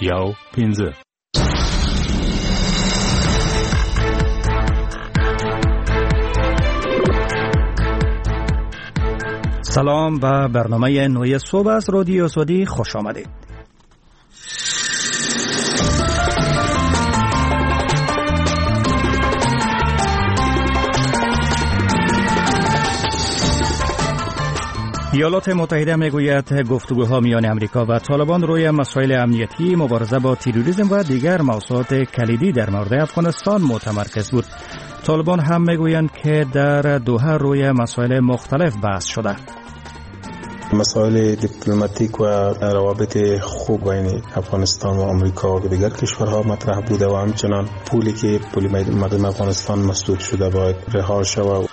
سلام به برنامه نوی صبح از رادیو آزادی خوش آمدید. ایالات متحده میگوید گفتگوها میان امریکا و طالبان روی مسائل امنیتی، مبارزه با تروریسم و دیگر موضوعات کلیدی در مورد افغانستان متمرکز بود. طالبان هم میگویند که در دوحه روی مسائل مختلف بحث شده. مسائل دیپلماتیک و روابط خوب بین افغانستان و آمریکا و دیگر کشورها مطرح بوده و همچنان پولی که پول مردم افغانستان مسدود شده باید رها شود.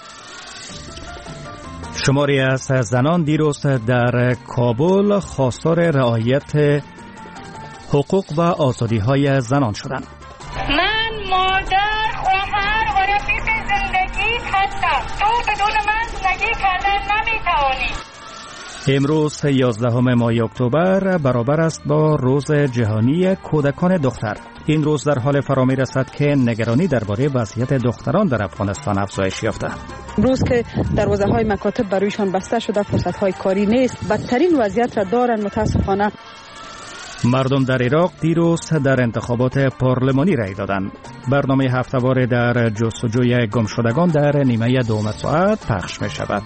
شماری از زنان دیروز در کابل خواستار رعایت حقوق و آزادی‌های زنان شدند. من مادر، خواهر و رفیق زندگی هستم. تو بدون من زندگی کردن نمی‌توانی. امروز 11 ماه اکتبر برابر است با روز جهانی کودکان دختر. این روز در حال فرا می‌رسد که نگرانی درباره وضعیت دختران در افغانستان افزایش یافته. امروز که دروازه‌های مکاتب برایشان بسته شده، فرصت‌های کاری نیست، بدترین وضعیت را دارند متاسفانه. مردم در عراق دیروز در انتخابات پارلمانی رای دادند. برنامه هفته‌وار در جستجوی گمشدگان در نیمه دوم ساعت پخش می‌شود.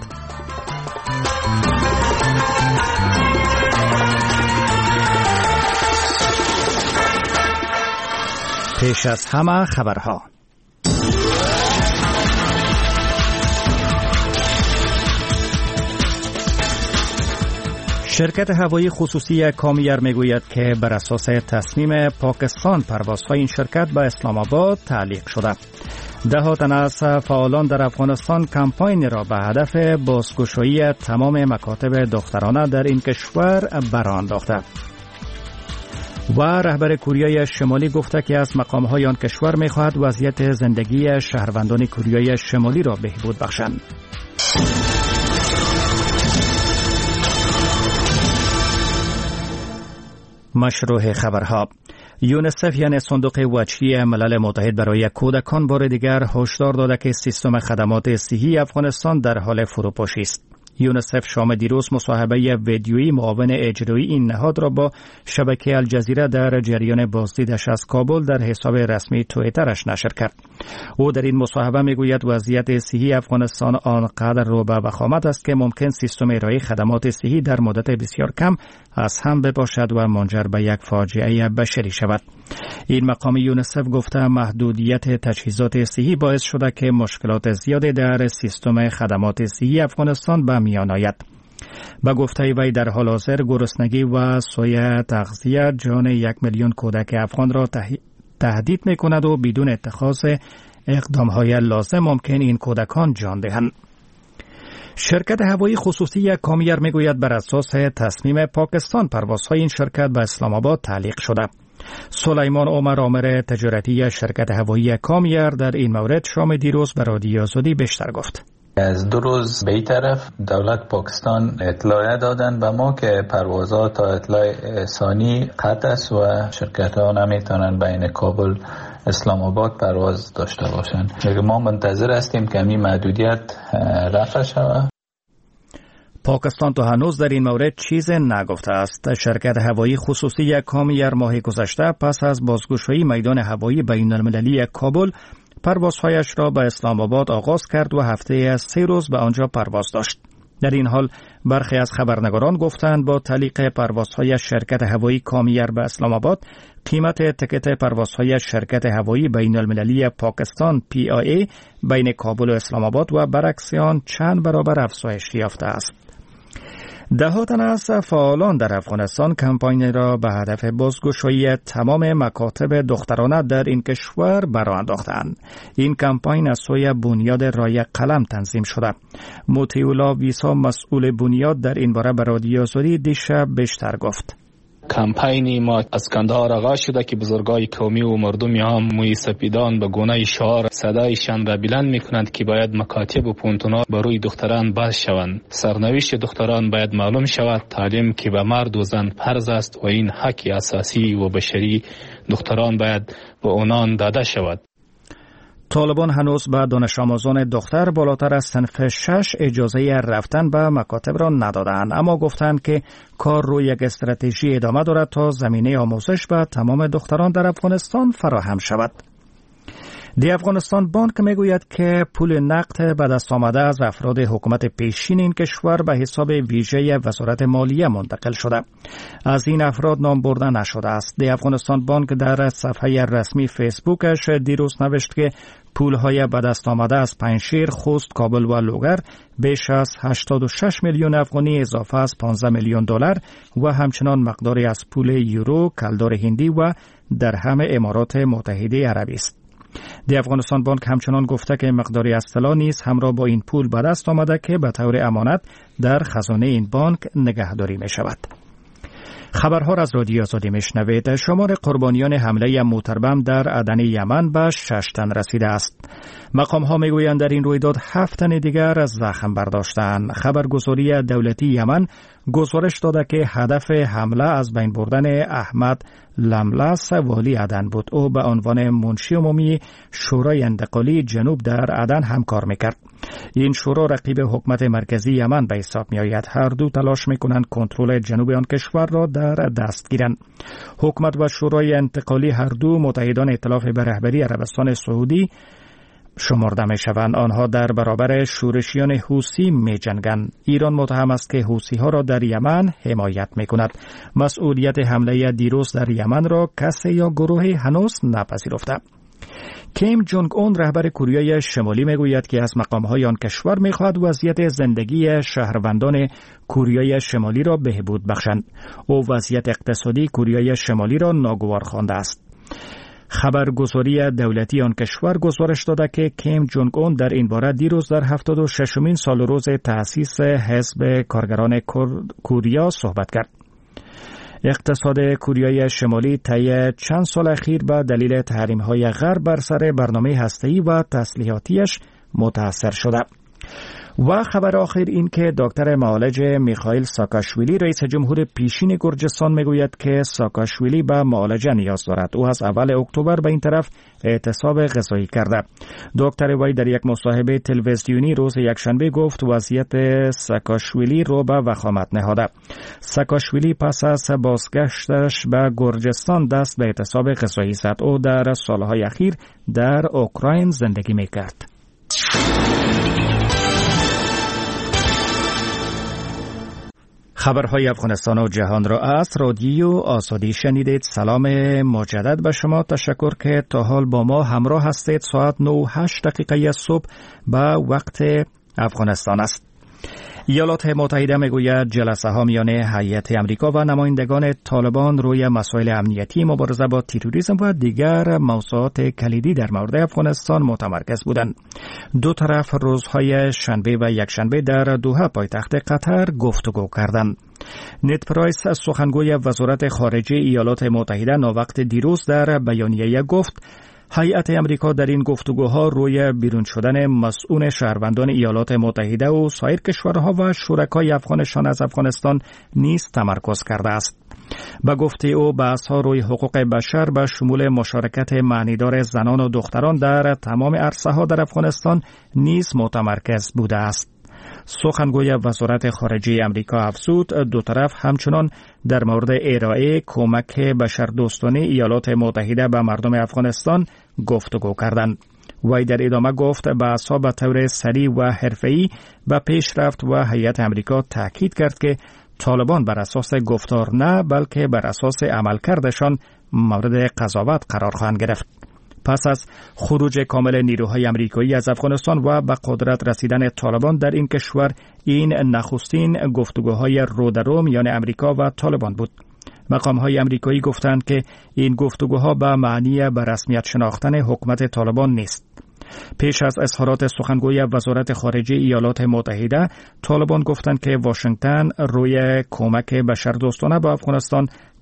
پیش از همه خبرها. شرکت هوایی خصوصی کامیر میگوید که بر اساس تصمیم پاکستان پروازهای این شرکت به اسلام آباد تعلیق شده. ده تن از فعالان در افغانستان کمپاین را به هدف بازگشایی تمام مکاتب دخترانه در این کشور برانداخته. و رهبر کره شمالی گفته که از مقام‌های آن کشور می‌خواهد وضعیت زندگی شهروندان کره شمالی را بهبود بخشند. مشروع خبرها. یونیسف یعنی صندوق وجهی ملل متحد برای کودکان بار دیگر هشدار داده که سیستم خدمات صحی افغانستان در حال فروپاشی است. یونیسف شام دیروز مصاحبه ویدیویی معاون اجرایی این نهاد را با شبکه الجزیره در جریان بازدیدش از کابل در حساب رسمی توییترش نشر کرد. او در این مصاحبه میگوید وضعیت صحی افغانستان آنقدر رو به وخامت است که ممکن سیستم ارائه خدمات صحی در مدت بسیار کم از هم بباشد و منجر به یک فاجعه بشری شود. این مقام یونیسف گفته محدودیت تجهیزات صحی باعث شده که مشکلات زیادی در سیستم خدمات صحی افغانستان به میان آید. به گفته وی در حال حاضر گرسنگی و سوء تغذیه جان 1 میلیون کودک افغان را تهدید می‌کند و بدون اتخاذ اقدام‌های لازم ممکن این کودکان جان دهند. شرکت هوایی خصوصی کامیر میگوید بر اساس تصمیم پاکستان پروازهای این شرکت به اسلام آباد تعلیق شده. سلیمان عمر آمر تجارتی شرکت هوایی کامیر در این مورد شام دیروز به رادیو آزادی بیشتر گفت. از 2 روز به این طرف دولت پاکستان اطلاع دادن به ما که پروازها تا اطلاع ثانی قطع است و شرکت ها نمیتونن بین کابل اسلام آباد پرواز داشته باشند. ما منتظر هستیم که این محدودیت رفع شود. پاکستان تا هنوز در این مورد چیز نگفته است. شرکت هوایی خصوصی کامیر ماه گذشته پس از بازگشایی میدان هوایی بین المللی کابل پروازهایش را به اسلام آباد آغاز کرد و هفته 3 روز به آنجا پرواز داشت. در این حال برخی از خبرنگاران گفتند با تعلیق پروازهای شرکت هوایی کامیر به اسلام آباد قیمت تکت پروازهای شرکت هوایی بین المللی پاکستان PIA بین کابل و اسلام آباد و برعکس آن چند برابر افزایش یافته است. ده تن از فعالان در افغانستان کمپاین را به هدف بازگشایی تمام مکاتب دخترانه در این کشور برانداختند. این کمپاین از سوی بنیاد رای قلم تنظیم شده. مطیع الله ویسا مسئول بنیاد در این باره به رادیو آزادی دیشب بیشتر گفت. کمپین ما از کندهار آغاز شده که بزرگای قومی و مردمی هم موی سپیدان به گونه شعار صدایشان را بلند میکنند که باید مکاتب و پونتونا بروی دختران باز شوند. سرنوشت دختران باید معلوم شود. تعلیم که به مرد و زن فرض است و این حق اساسی و بشری دختران باید به آنان داده شود. طالبان هنوز به دانش آموزان دختر بالاتر از صنف 6 اجازه رفتن به مکاتب را ندادند، اما گفتند که کار روی یک استراتژی ادامه دارد تا زمینه آموزش به تمام دختران در افغانستان فراهم شود. دی افغانستان بانک میگوید که پول نقد به دست آمده از افراد حکومت پیشین این کشور به حساب ویژه وزارت مالیه منتقل شده. از این افراد نام برده نشده است. دی افغانستان بانک در صفحه رسمی فیسبوکش دیروز نوشت که پولهای به دست آمده از پنجشیر، خوست، کابل و لوگر بیش از 86 میلیون افغانی اضافه از 15 میلیون دلار و همچنان مقداری از پول یورو، کلدار هندی و درهم امارات متحده عربی است. دی افغانستان بانک همچنان گفته که مقداری از طلا نیز همراه با این پول به دست آمده که به طور امانت در خزانه این بانک نگهداری می شود. خبرها را از رادیو آزادی میشنوید. شمار قربانیان حمله موتربم در عدن یمن به 6 تن رسیده است. مقام ها میگویند در این رویداد 7 تن دیگر از زخم برداشتند. خبرگزاری دولتی یمن گزارش داده که هدف حمله از بین بردن احمد لملس والی عدن بود. او به عنوان منشی عمومی شورای انتقالی جنوب در عدن همکار میکرد. این شورا رقیب حکومت مرکزی یمن به حساب می آید. هر دو تلاش می کنند کنترل جنوب آن کشور را در دست گیرند. حکومت و شورای انتقالی هر دو متحدان ائتلاف به رهبری عربستان سعودی شمرده می شوند. آنها در برابر شورشیان حوثی می جنگند. ایران متهم است که حوثی ها را در یمن حمایت می کند. مسئولیت حمله دیروز در یمن را کسی یا گروهی هنوز نپذیرفته. کیم جونگ اون رهبر کره شمالی میگوید که از مقام‌های آن کشور می‌خواهد وضعیت زندگی شهروندان کره شمالی را بهبود بخشند. او وضعیت اقتصادی کره شمالی را ناگوار خوانده است. خبرگزاری دولتی آن کشور گزارش داده که کیم جونگ اون در این باره دیروز در 76مین سال روز تأسیس حزب کارگران کره صحبت کرد. اقتصاد کره شمالی طی چند سال اخیر به دلیل تحریم‌های غرب بر سر برنامه هسته‌ای و تسلیحاتیش متاثر شده. و خبر آخر این که دکتر معالج میخائیل ساکاشویلی رئیس جمهور پیشین گرجستان میگوید که ساکاشویلی به معالجه نیاز دارد. او از اول اکتبر به این طرف اعتصاب غذایی کرده. دکتر وی در یک مصاحبه تلویزیونی روز یکشنبه گفت وضعیت ساکاشویلی رو به وخامت نهاده. ساکاشویلی پس از بازگشتش به گرجستان دست به اعتصاب غذایی زد. او در سالهای اخیر در اوکراین زندگی میکرد. خبرهای افغانستان و جهان را از رادیو آزادی شنیدید. سلام مجدد به شما. تشکر که تا حال با ما همراه هستید. ساعت 9:08 صبح به وقت افغانستان است. ایالات متحده میگوید جلسه ها میان هیئت امریکا و نمایندگان طالبان روی مسائل امنیتی، مبارزه با تروریسم و دیگر موضوعات کلیدی در مورد افغانستان متمرکز بودند. دو طرف روزهای شنبه و یکشنبه در دوحه پایتخت قطر گفتگو کردند. نت پرایس سخنگوی وزارت خارجه ایالات متحده ناوقت دیروز در بیانیه گفت هیئت امریکا در این گفتگوها روی بیرون شدن مسئول شهروندان ایالات متحده و سایر کشورها و شرکای افغانشان از افغانستان نیز تمرکز کرده است. به گفته او بحث‌ها روی حقوق بشر به شمول مشارکت معنیدار زنان و دختران در تمام عرصه‌ها در افغانستان نیز متمرکز بوده است. سخنگوی وزارت خارجه امریکا افزود دو طرف همچنان در مورد ارائه کمک بشردوستانه ایالات متحده به مردم افغانستان گفتگو کردند. وی در ادامه گفت بحث‌ها به طور سریع و حرفه‌ای به پیش رفت و هیئت امریکا تاکید کرد که طالبان بر اساس گفتار نه بلکه بر اساس عملکردشان مورد قضاوت قرار خواهند گرفت. پس از خروج کامل نیروهای امریکایی از افغانستان و به قدرت رسیدن طالبان در این کشور، این نخستین گفتگوهای رودرو میان امریکا و طالبان بود. مقام‌های امریکایی گفتند که این گفتگوها به معنی به رسمیت شناختن حکومت طالبان نیست. پیش از اظهارات سخنگوی وزارت خارجه ایالات متحده، طالبان گفتند که واشنگتن روی کمک بشردوستانه به افغانستان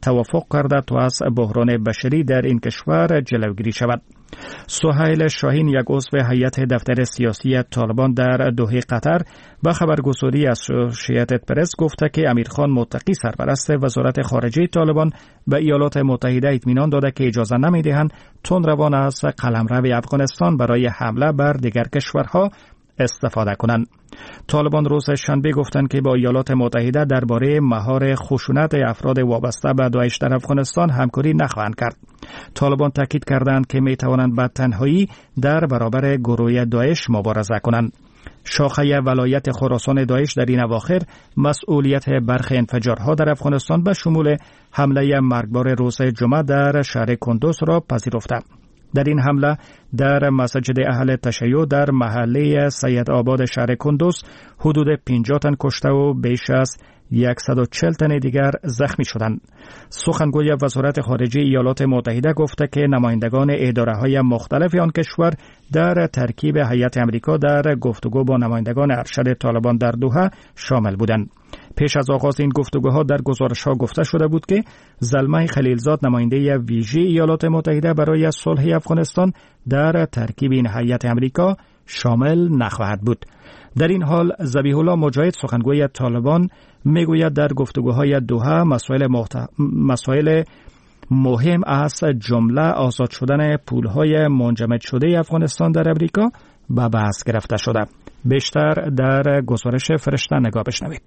توافق کرده تا از بحران بشری در این کشور جلوگیری شود. سهیل شاهین، یک عضو هیئت دفتر سیاسی طالبان در دوحه قطر، به خبرگزاری اسوسییتد پرس گفته که امیرخان متقی، سرپرست وزارت خارجه طالبان، به ایالات متحده اطمینان داده که اجازه نمی‌دهند تندروان از قلمرو افغانستان برای حمله بر دیگر کشورها استفاده کنند. طالبان روز شنبه گفتند که با ایالات متحده درباره مهار خشونت افراد وابسته به داعش در افغانستان همکاری نخواهند کرد. طالبان تاکید کردند که می توانند به تنهایی در برابر گروه داعش مبارزه کنند. شاخه ولایت خراسان داعش در این اواخر مسئولیت برخی انفجارها در افغانستان به شمول حمله مرگبار روز جمعه در شهر کندوز را پذیرفته. در این حمله در مسجد اهل تشیع در محله سید آباد شهر کندوز حدود 50 تن کشته و بیش از 140 تن دیگر زخمی شدند. سخنگوی وزارت خارجه ایالات متحده گفته که نمایندگان اداره‌های مختلف آن کشور در ترکیب هیئت آمریکا در گفتگو با نمایندگان ارشد طالبان در دوحه شامل بودند. پیش از آغاز این گفتگوها در گزارش‌ها گفته شده بود که زلمه خلیلزاد، نماینده ویژه ایالات متحده برای صلح افغانستان، در ترکیب این هیئت آمریکا شامل نخواهد بود. در این حال ذبیح الله مجاهد، سخنگوی طالبان، میگوید در گفتگوهای دوحه مسائل مهم از جمله آزاد شدن پولهای منجمد شده افغانستان در امریکا به بحث گرفته شده. بیشتر در گزارش فرشته نگاه بشنوید.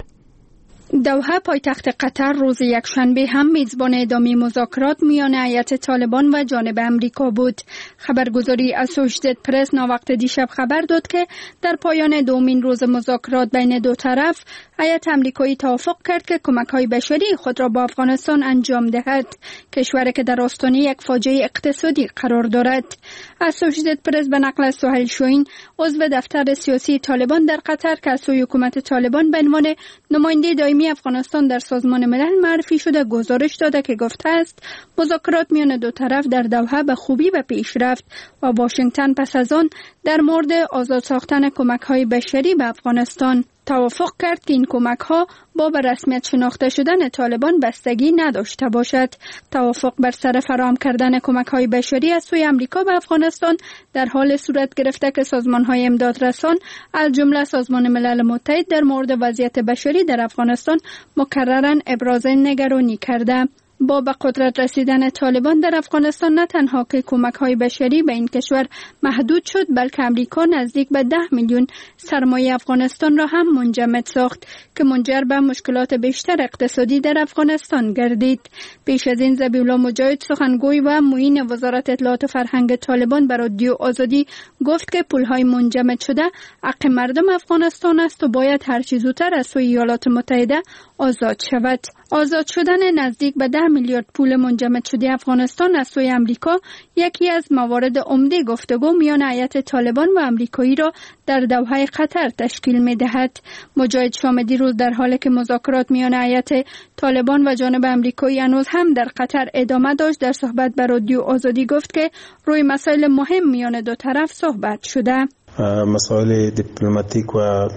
دوحه پایتخت قطر روز یکشنبه هم میزبان ادامه مذاکرات میان هیئت طالبان و جانب امریکا بود. خبرگزاری اسوسییتد پرس ناوقت دیشب خبر داد که در پایان دومین روز مذاکرات بین دو طرف، هیئت امریکایی توافق کرد که کمک‌های بشری خود را با افغانستان انجام دهد، کشوری که در آستانه یک فاجعه اقتصادی قرار دارد. اسوسییتد پرس به نقل از سهیل شاهین، عضو دفتر سیاسی طالبان در قطر که از سوی حکومت طالبان به عنوان نماینده دائمی افغانستان در سازمان ملل معرفی شده، گزارش داده که گفته است مذاکرات میان دو طرف در دوحه به خوبی به پیش رفت و واشنگتن پس از آن در مورد آزاد ساختن کمک‌های بشری به افغانستان توافق کرد که این کمک‌ها با به رسمیت شناخته شدن طالبان بستگی نداشته باشد. توافق بر سر فراهم کردن کمک‌های بشری از سوی امریکا به افغانستان در حال صورت گرفته که سازمان‌های امدادرسان از جمله سازمان ملل متحد در مورد وضعیت بشری در افغانستان مکرراً ابراز نگرانی کرده. با به قدرت رسیدن طالبان در افغانستان نه تنها که کمک‌های بشری به این کشور محدود شد، بلکه امریکا نزدیک به 10 میلیون سرمایه افغانستان را هم منجمد ساخت که منجر به مشکلات بیشتر اقتصادی در افغانستان گردید. پیش از این ذبیح الله مجاهد، سخنگوی و معین وزارت اطلاعات و فرهنگ طالبان به رادیو آزادی گفت که پول‌های منجمد شده حق مردم افغانستان است و باید هر چه زودتر از سوی ایالات متحده آزاد شود. آزاد شدن نزدیک به 10 میلیارد پول منجمد شده افغانستان از سوی امریکا یکی از موارد عمده گفتگو میان هیئت طالبان و امریکایی را در دوحه قطر تشکیل می‌دهد. مجاهد شام دیروز در حالی که مذاکرات میان هیئت طالبان و جانب امریکایی هنوز هم در قطر ادامه داشت، در صحبت با رادیو آزادی گفت که روی مسائل مهم میان دو طرف صحبت شده. مسائل دیپلماتیک و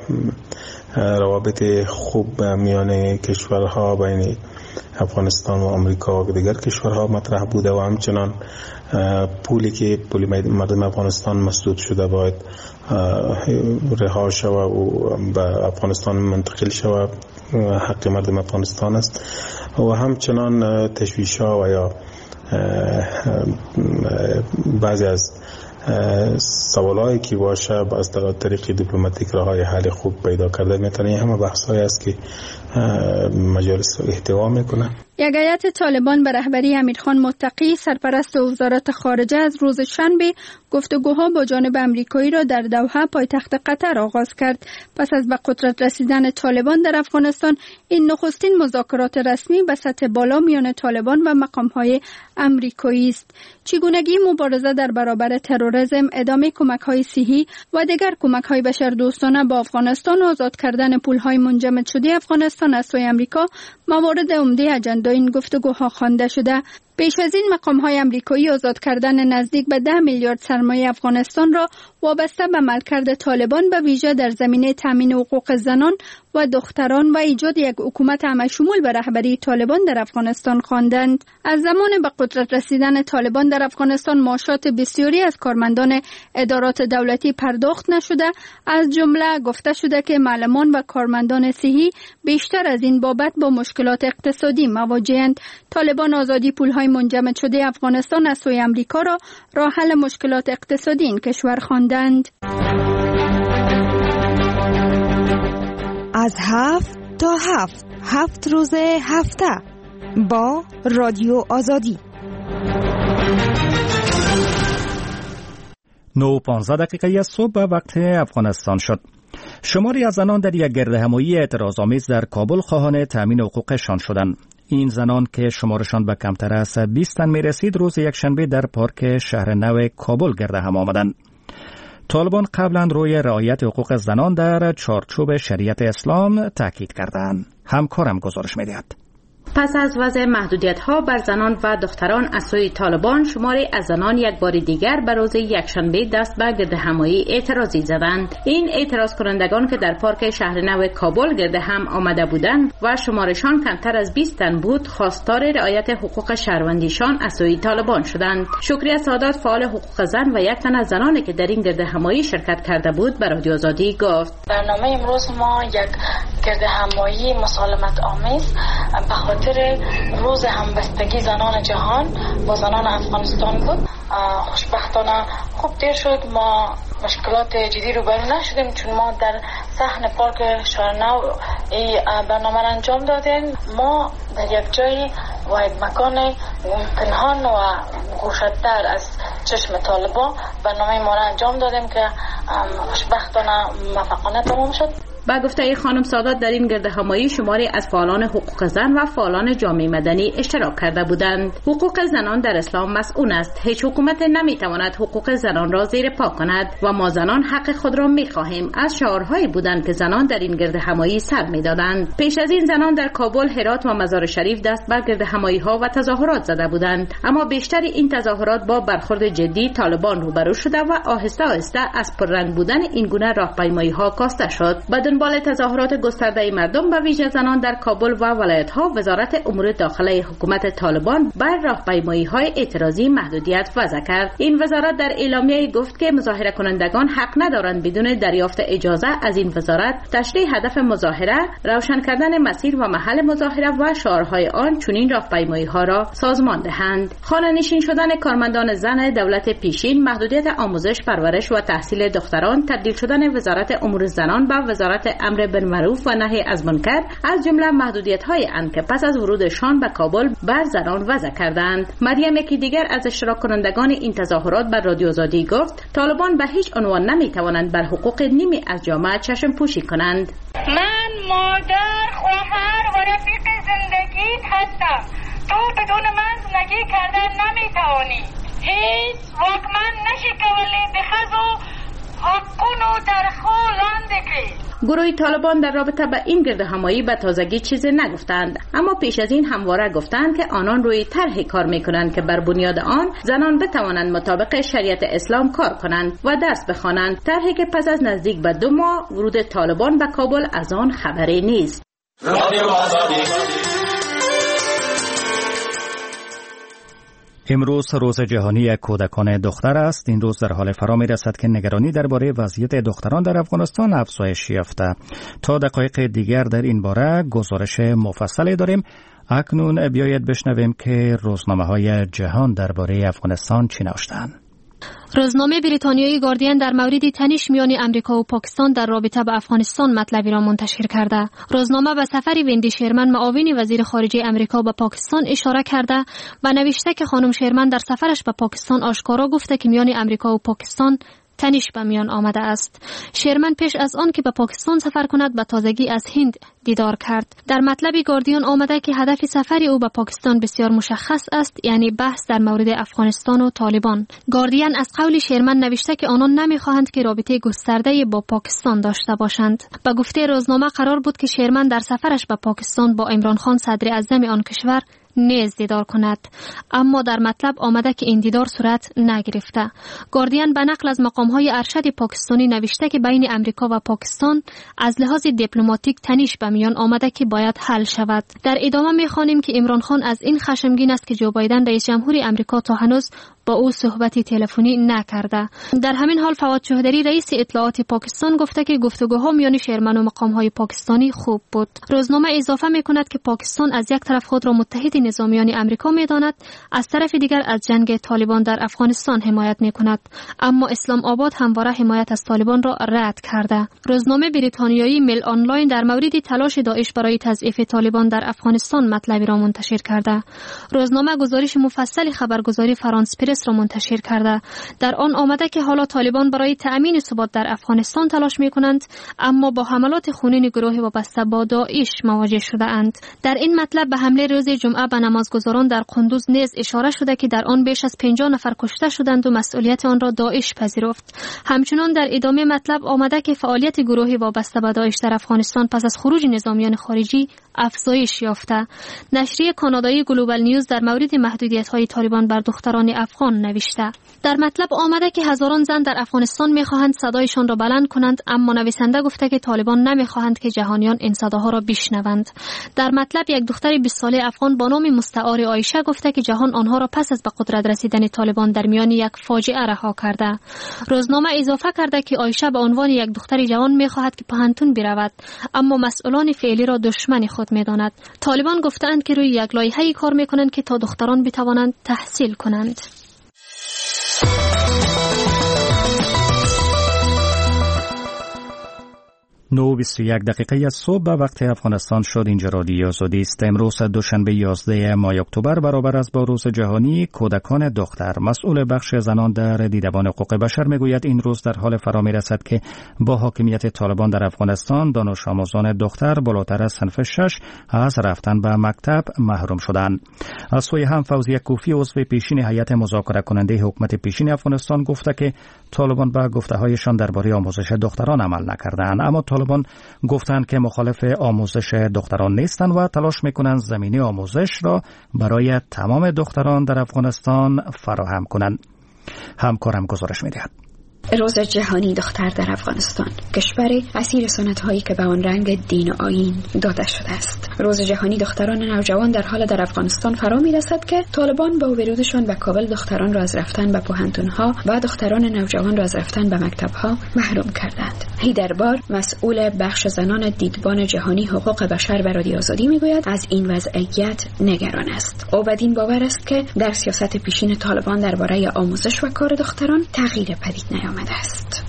روابط خوب میان کشورها بین افغانستان و آمریکا و دیگر کشورها مطرح بوده و همچنان پولی مردم افغانستان مسدود شده باید رها شود و به افغانستان منتقل شود، حق مردم افغانستان است. و همچنان تشویش‌ها و یا بعضی از سوالایی که باشه از طریق دیپلماتیک راههای حل خوب پیدا کرده میتونه. همه بحثایی است که مجالس احتوا میکنه. یک هیئت طالبان به رهبری امیرخان متقی، سرپرست وزارت خارجه، از روز شنبه گفتگوها با جانب امریکایی را در دوحه پایتخت قطر آغاز کرد. پس از به قدرت رسیدن طالبان در افغانستان، این نخستین مذاکرات رسمی به سطح بالا میان طالبان و مقام‌های امریکایی است. چگونگی مبارزه در برابر تروریسم، ادامه کمک‌های صحی و دیگر کمک‌های بشردوستانه با افغانستان، آزاد کردن پول‌های منجمد شده افغانستان از سوی امریکا موارد عمده اجندا این گفتگوها خوانده شده. پیش از این مقام‌های آمریکایی آزاد کردن نزدیک به 10 میلیارد سرمایه افغانستان را وابسته به عملکرد طالبان به ویژه در زمینه تامین حقوق زنان و دختران و ایجاد یک حکومت همه‌شمول به رهبری طالبان در افغانستان خواندند. از زمان به قدرت رسیدن طالبان در افغانستان معاشات بسیاری از کارمندان ادارات دولتی پرداخت نشده، از جمله گفته شده که معلمان و کارمندان صحی بیشتر از این بابت با مشکلات اقتصادی مواجهند. طالبان آزادی پولهای منجمد شده افغانستان از سوی آمریکا را راه حل مشکلات اقتصادی این کشور خواندند. از 7 تا 7 روز هفته با رادیو آزادی. 9:15 از صبح به وقت افغانستان شد. شماری از زنان در یک گردهمایی اعتراض‌آمیز در کابل خواهان تامین حقوقشان شدند. این زنان که شمارشان به کمتر از 20 تن می رسید روز یکشنبه در پارک شهر نو کابل گرده هم آمدند. طالبان قبلا روی رعایت حقوق زنان در چارچوب شریعت اسلام تاکید کردند. همکارم گزارش می‌دهد. پس از وضع محدودیت‌ها بر زنان و دختران از سوی طالبان، شماری از زنان یک بار دیگر به روز یکشنبه دست به گردهمایی اعتراضی زدند. این اعتراض کنندگان که در پارک شهر نو کابل گرده هم آمده بودند و شمارشان کمتر از 20 تن بود، خواستار رعایت حقوق شهروندیشان از سوی طالبان شدند. شکریه سادات، فعال حقوق زن و یک تن از زنانی که در این گردهمایی شرکت کرده بود، به رادیو آزادی گفت: برنامه امروز ما یک گردهمایی مسالمت آمیز به خاطر روز همبستگی زنان جهان با زنان افغانستان بود. خوشبختانه خوب دیر شد، ما مشکلات جدی رو برو نشدیم، چون ما در صحن پارک شهرنو این برنامه را انجام دادیم. ما در یک جایی و یک مکان پنهان و گوشه‌تر از چشم طالبان برنامه ما را انجام دادیم که خوشبختانه موفقانه تمام شد. با گفته خانم سادات، در این گردهمایی شماری از فعالان حقوق زن و فعالان جامعه مدنی اشتراک کرده بودند. حقوق زنان در اسلام مسئول است. هیچ حکومت نمیتواند حقوق زنان را زیر پا کند و ما زنان حق خود را میخواهیم. از شعارهایی بودند که زنان در این گردهمایی سر میدادند. پیش از این زنان در کابل، هرات و مزار شریف دست بر گردهمایی ها و تظاهرات زده بودند، اما بیشتر این تظاهرات با برخورد جدی طالبان روبرو شده و آهسته آهسته از پررنگ بودن این گونه راهپیمایی ها کاسته شد. دنبال تظاهرات گسترده مردم به ویژه زنان در کابل و ولایت‌ها، وزارت امور داخله حکومت طالبان بر راهپیمایی‌های اعتراضی محدودیت وضع کرد. این وزارت در اعلامیه گفت که مظاهره کنندگان حق ندارند بدون دریافت اجازه از این وزارت تشریح هدف مظاهره، روشن کردن مسیر و محل مظاهره و شعارهای آن چنین راهپیمایی‌ها را سازمان دهند. خانه‌نشین شدن کارمندان زن دولت پیشین، محدودیت آموزش، پرورش و تحصیل دختران، تبدیل شدن وزارت امور زنان به وزارت امر بالمعروف و نهی از منکر از جمله محدودیت‌های آن که پس از ورودشان به کابل بر زنان وضع کردند. مریم یکی دیگر از اشتراک کنندگان این تظاهرات بر رادیو آزادی گفت: طالبان به هیچ عنوان نمی‌توانند بر حقوق نیمی از جامعه چشم پوشی کنند. من مادر، خواهر و رفیق زندگیت هستم. تو بدون من زندگی کردن نمی‌توانی. هیچ واکمن نشی کولی بخزو حقونو در خولانده که گروه طالبان در رابطه با این گردهمایی به تازگی چیزی نگفتند، اما پیش از این همواره گفتند که آنان روی طرحی کار میکنند که بر بنیاد آن زنان بتوانند مطابق شریعت اسلام کار کنند و درس بخوانند، طرحی که پس از نزدیک به 2 ماه ورود طالبان به کابل از آن خبری نیست. امروز روز جهانی کودکان دختر است. این روز در حال فرا می رسد که نگرانی درباره وضعیت دختران در افغانستان افزایش یافته. تا دقایق دیگر در این باره گزارش مفصلی داریم. اکنون بیایید بشنویم که روزنامه‌های جهان درباره افغانستان چی نوشتند. روزنامه بریتانیایی گاردین در مورد تنش میان امریکا و پاکستان در رابطه با افغانستان مطلبی را منتشر کرده. روزنامه به سفر ویندی شرمن، معاون وزیر خارجه امریکا به پاکستان اشاره کرده و نوشته که خانم شرمن در سفرش به پاکستان آشکارا گفته که میان امریکا و پاکستان تنش به میان آمده است. شرمن پیش از آن که به پاکستان سفر کند به تازگی از هند دیدار کرد. در مطلب گاردین آمده که هدف سفر او به پاکستان بسیار مشخص است، یعنی بحث در مورد افغانستان و طالبان. گاردین از قول شرمن نوشته که آنان نمیخواهند که رابطه گسترده با پاکستان داشته باشند. به گفته روزنامه قرار بود که شرمن در سفرش به پاکستان با عمران خان صدر اعظم آن کشور نیز دیدار کند، اما در مطلب آمده که این دیدار صورت نگرفته. گاردین به نقل از مقام‌های ارشد پاکستانی نوشته که بین امریکا و پاکستان از لحاظ دیپلماتیک تنش به میان آمده که باید حل شود. در ادامه می‌خوانیم که عمران خان از این خشمگین است که جو بایدن رئیس جمهوری امریکا تا هنوز با او صحبتی تلفنی نکرده. در همین حال فواد چوهدری رئیس اطلاعات پاکستان گفته که گفتگوها میان شیرمن و مقام‌های پاکستانی خوب بود. روزنامه اضافه می‌کند که پاکستان از یک طرف خود را متحد نظامیان امریکا می‌داند، از طرف دیگر از جنگ طالبان در افغانستان حمایت می‌کند، اما اسلام آباد همواره حمایت از طالبان را رد کرده. روزنامه بریتانیایی میل آنلاین در مورد تلاش داعش برای تضعیف طالبان در افغانستان مطلبی را منتشر کرده. روزنامه گزارش مفصل خبرگزاری فرانس پرس را منتشر کرده. در آن آمده که حالا طالبان برای تأمین ثبات در افغانستان تلاش می‌کنند، اما با حملات خونین گروه وابسته با داعش مواجه شده اند. در این مطلب به حمله روز جمعه به نمازگزاران در قندوز نیز اشاره شده که در آن بیش از 50 نفر کشته شدند و مسئولیت آن را داعش پذیرفت. همچنان در ادامه مطلب آمده که فعالیت گروهی وابسته به داعش در افغانستان پس از خروج نظامیان خارجی افزایش یافته. نشریه کانادایی گلوبال نیوز در مورد محدودیت‌های طالبان بر دختران افغان نوشته. در مطلب آمده که هزاران زن در افغانستان می‌خواهند صدایشان را بلند کنند، اما نویسنده گفته که طالبان نمی‌خواهند که جهانیان این صداها را بشنوند. در مطلب یک دختر 20 ساله افغان با نام مستعار عایشه گفته که جهان آنها را پس از به قدرت رسیدن طالبان در میان یک فاجعه رها کرده. روزنامه اضافه کرده که عایشه به عنوان یک دختر جوان می‌خواهد که پهنتون برود، اما مسئولان فعلی را دشمن خود می‌داند. طالبان گفتند که روی یک لایحه‌ای کار می‌کنند که تا دختران بتوانند تحصیل کنند. 9:21 دقیقه از صبح به وقت افغانستان شد. اینجا رادیو آزادی است. امروز دوشنبه 11 ماه اکتبر برابر است با روز جهانی کودکان دختر. مسئول بخش زنان در دیدبان حقوق بشر میگوید این روز در حال فرا میرسد که با حاکمیت طالبان در افغانستان دانش آموزان دختر بالاتر از صنف 6 از رفتن به مکتب محروم شدند. از سوی هم فوزیه کوفی عضو پیشین هیئت مذاکره کننده حکومت پیشین افغانستان گفته که طالبان به گفته‌هایشان درباره آموزش دختران عمل نکردند، اما طالبان گفتند که مخالف آموزش دختران نیستند و تلاش میکنند زمینه آموزش را برای تمام دختران در افغانستان فراهم کنند. همکارم گزارش میدهد. روز جهانی دختر در افغانستان، کشور اسیر سنت‌هایی که به آن رنگ دین و آیین داده شده است. روز جهانی دختران نوجوان در حال در افغانستان فرا می‌رسد که طالبان با ورودشان به کابل دختران را از رفتن به پوهنتون‌ها و دختران نوجوان را از رفتن به مکتب‌ها محروم کردند. هیدربار مسئول بخش زنان دیدبان جهانی حقوق بشر به رادیو آزادی می‌گوید از این وضعیت نگران است. او بدین باور است که در سیاست پیشین طالبان درباره آموزش و کار دختران تغییر پدید نیامده است.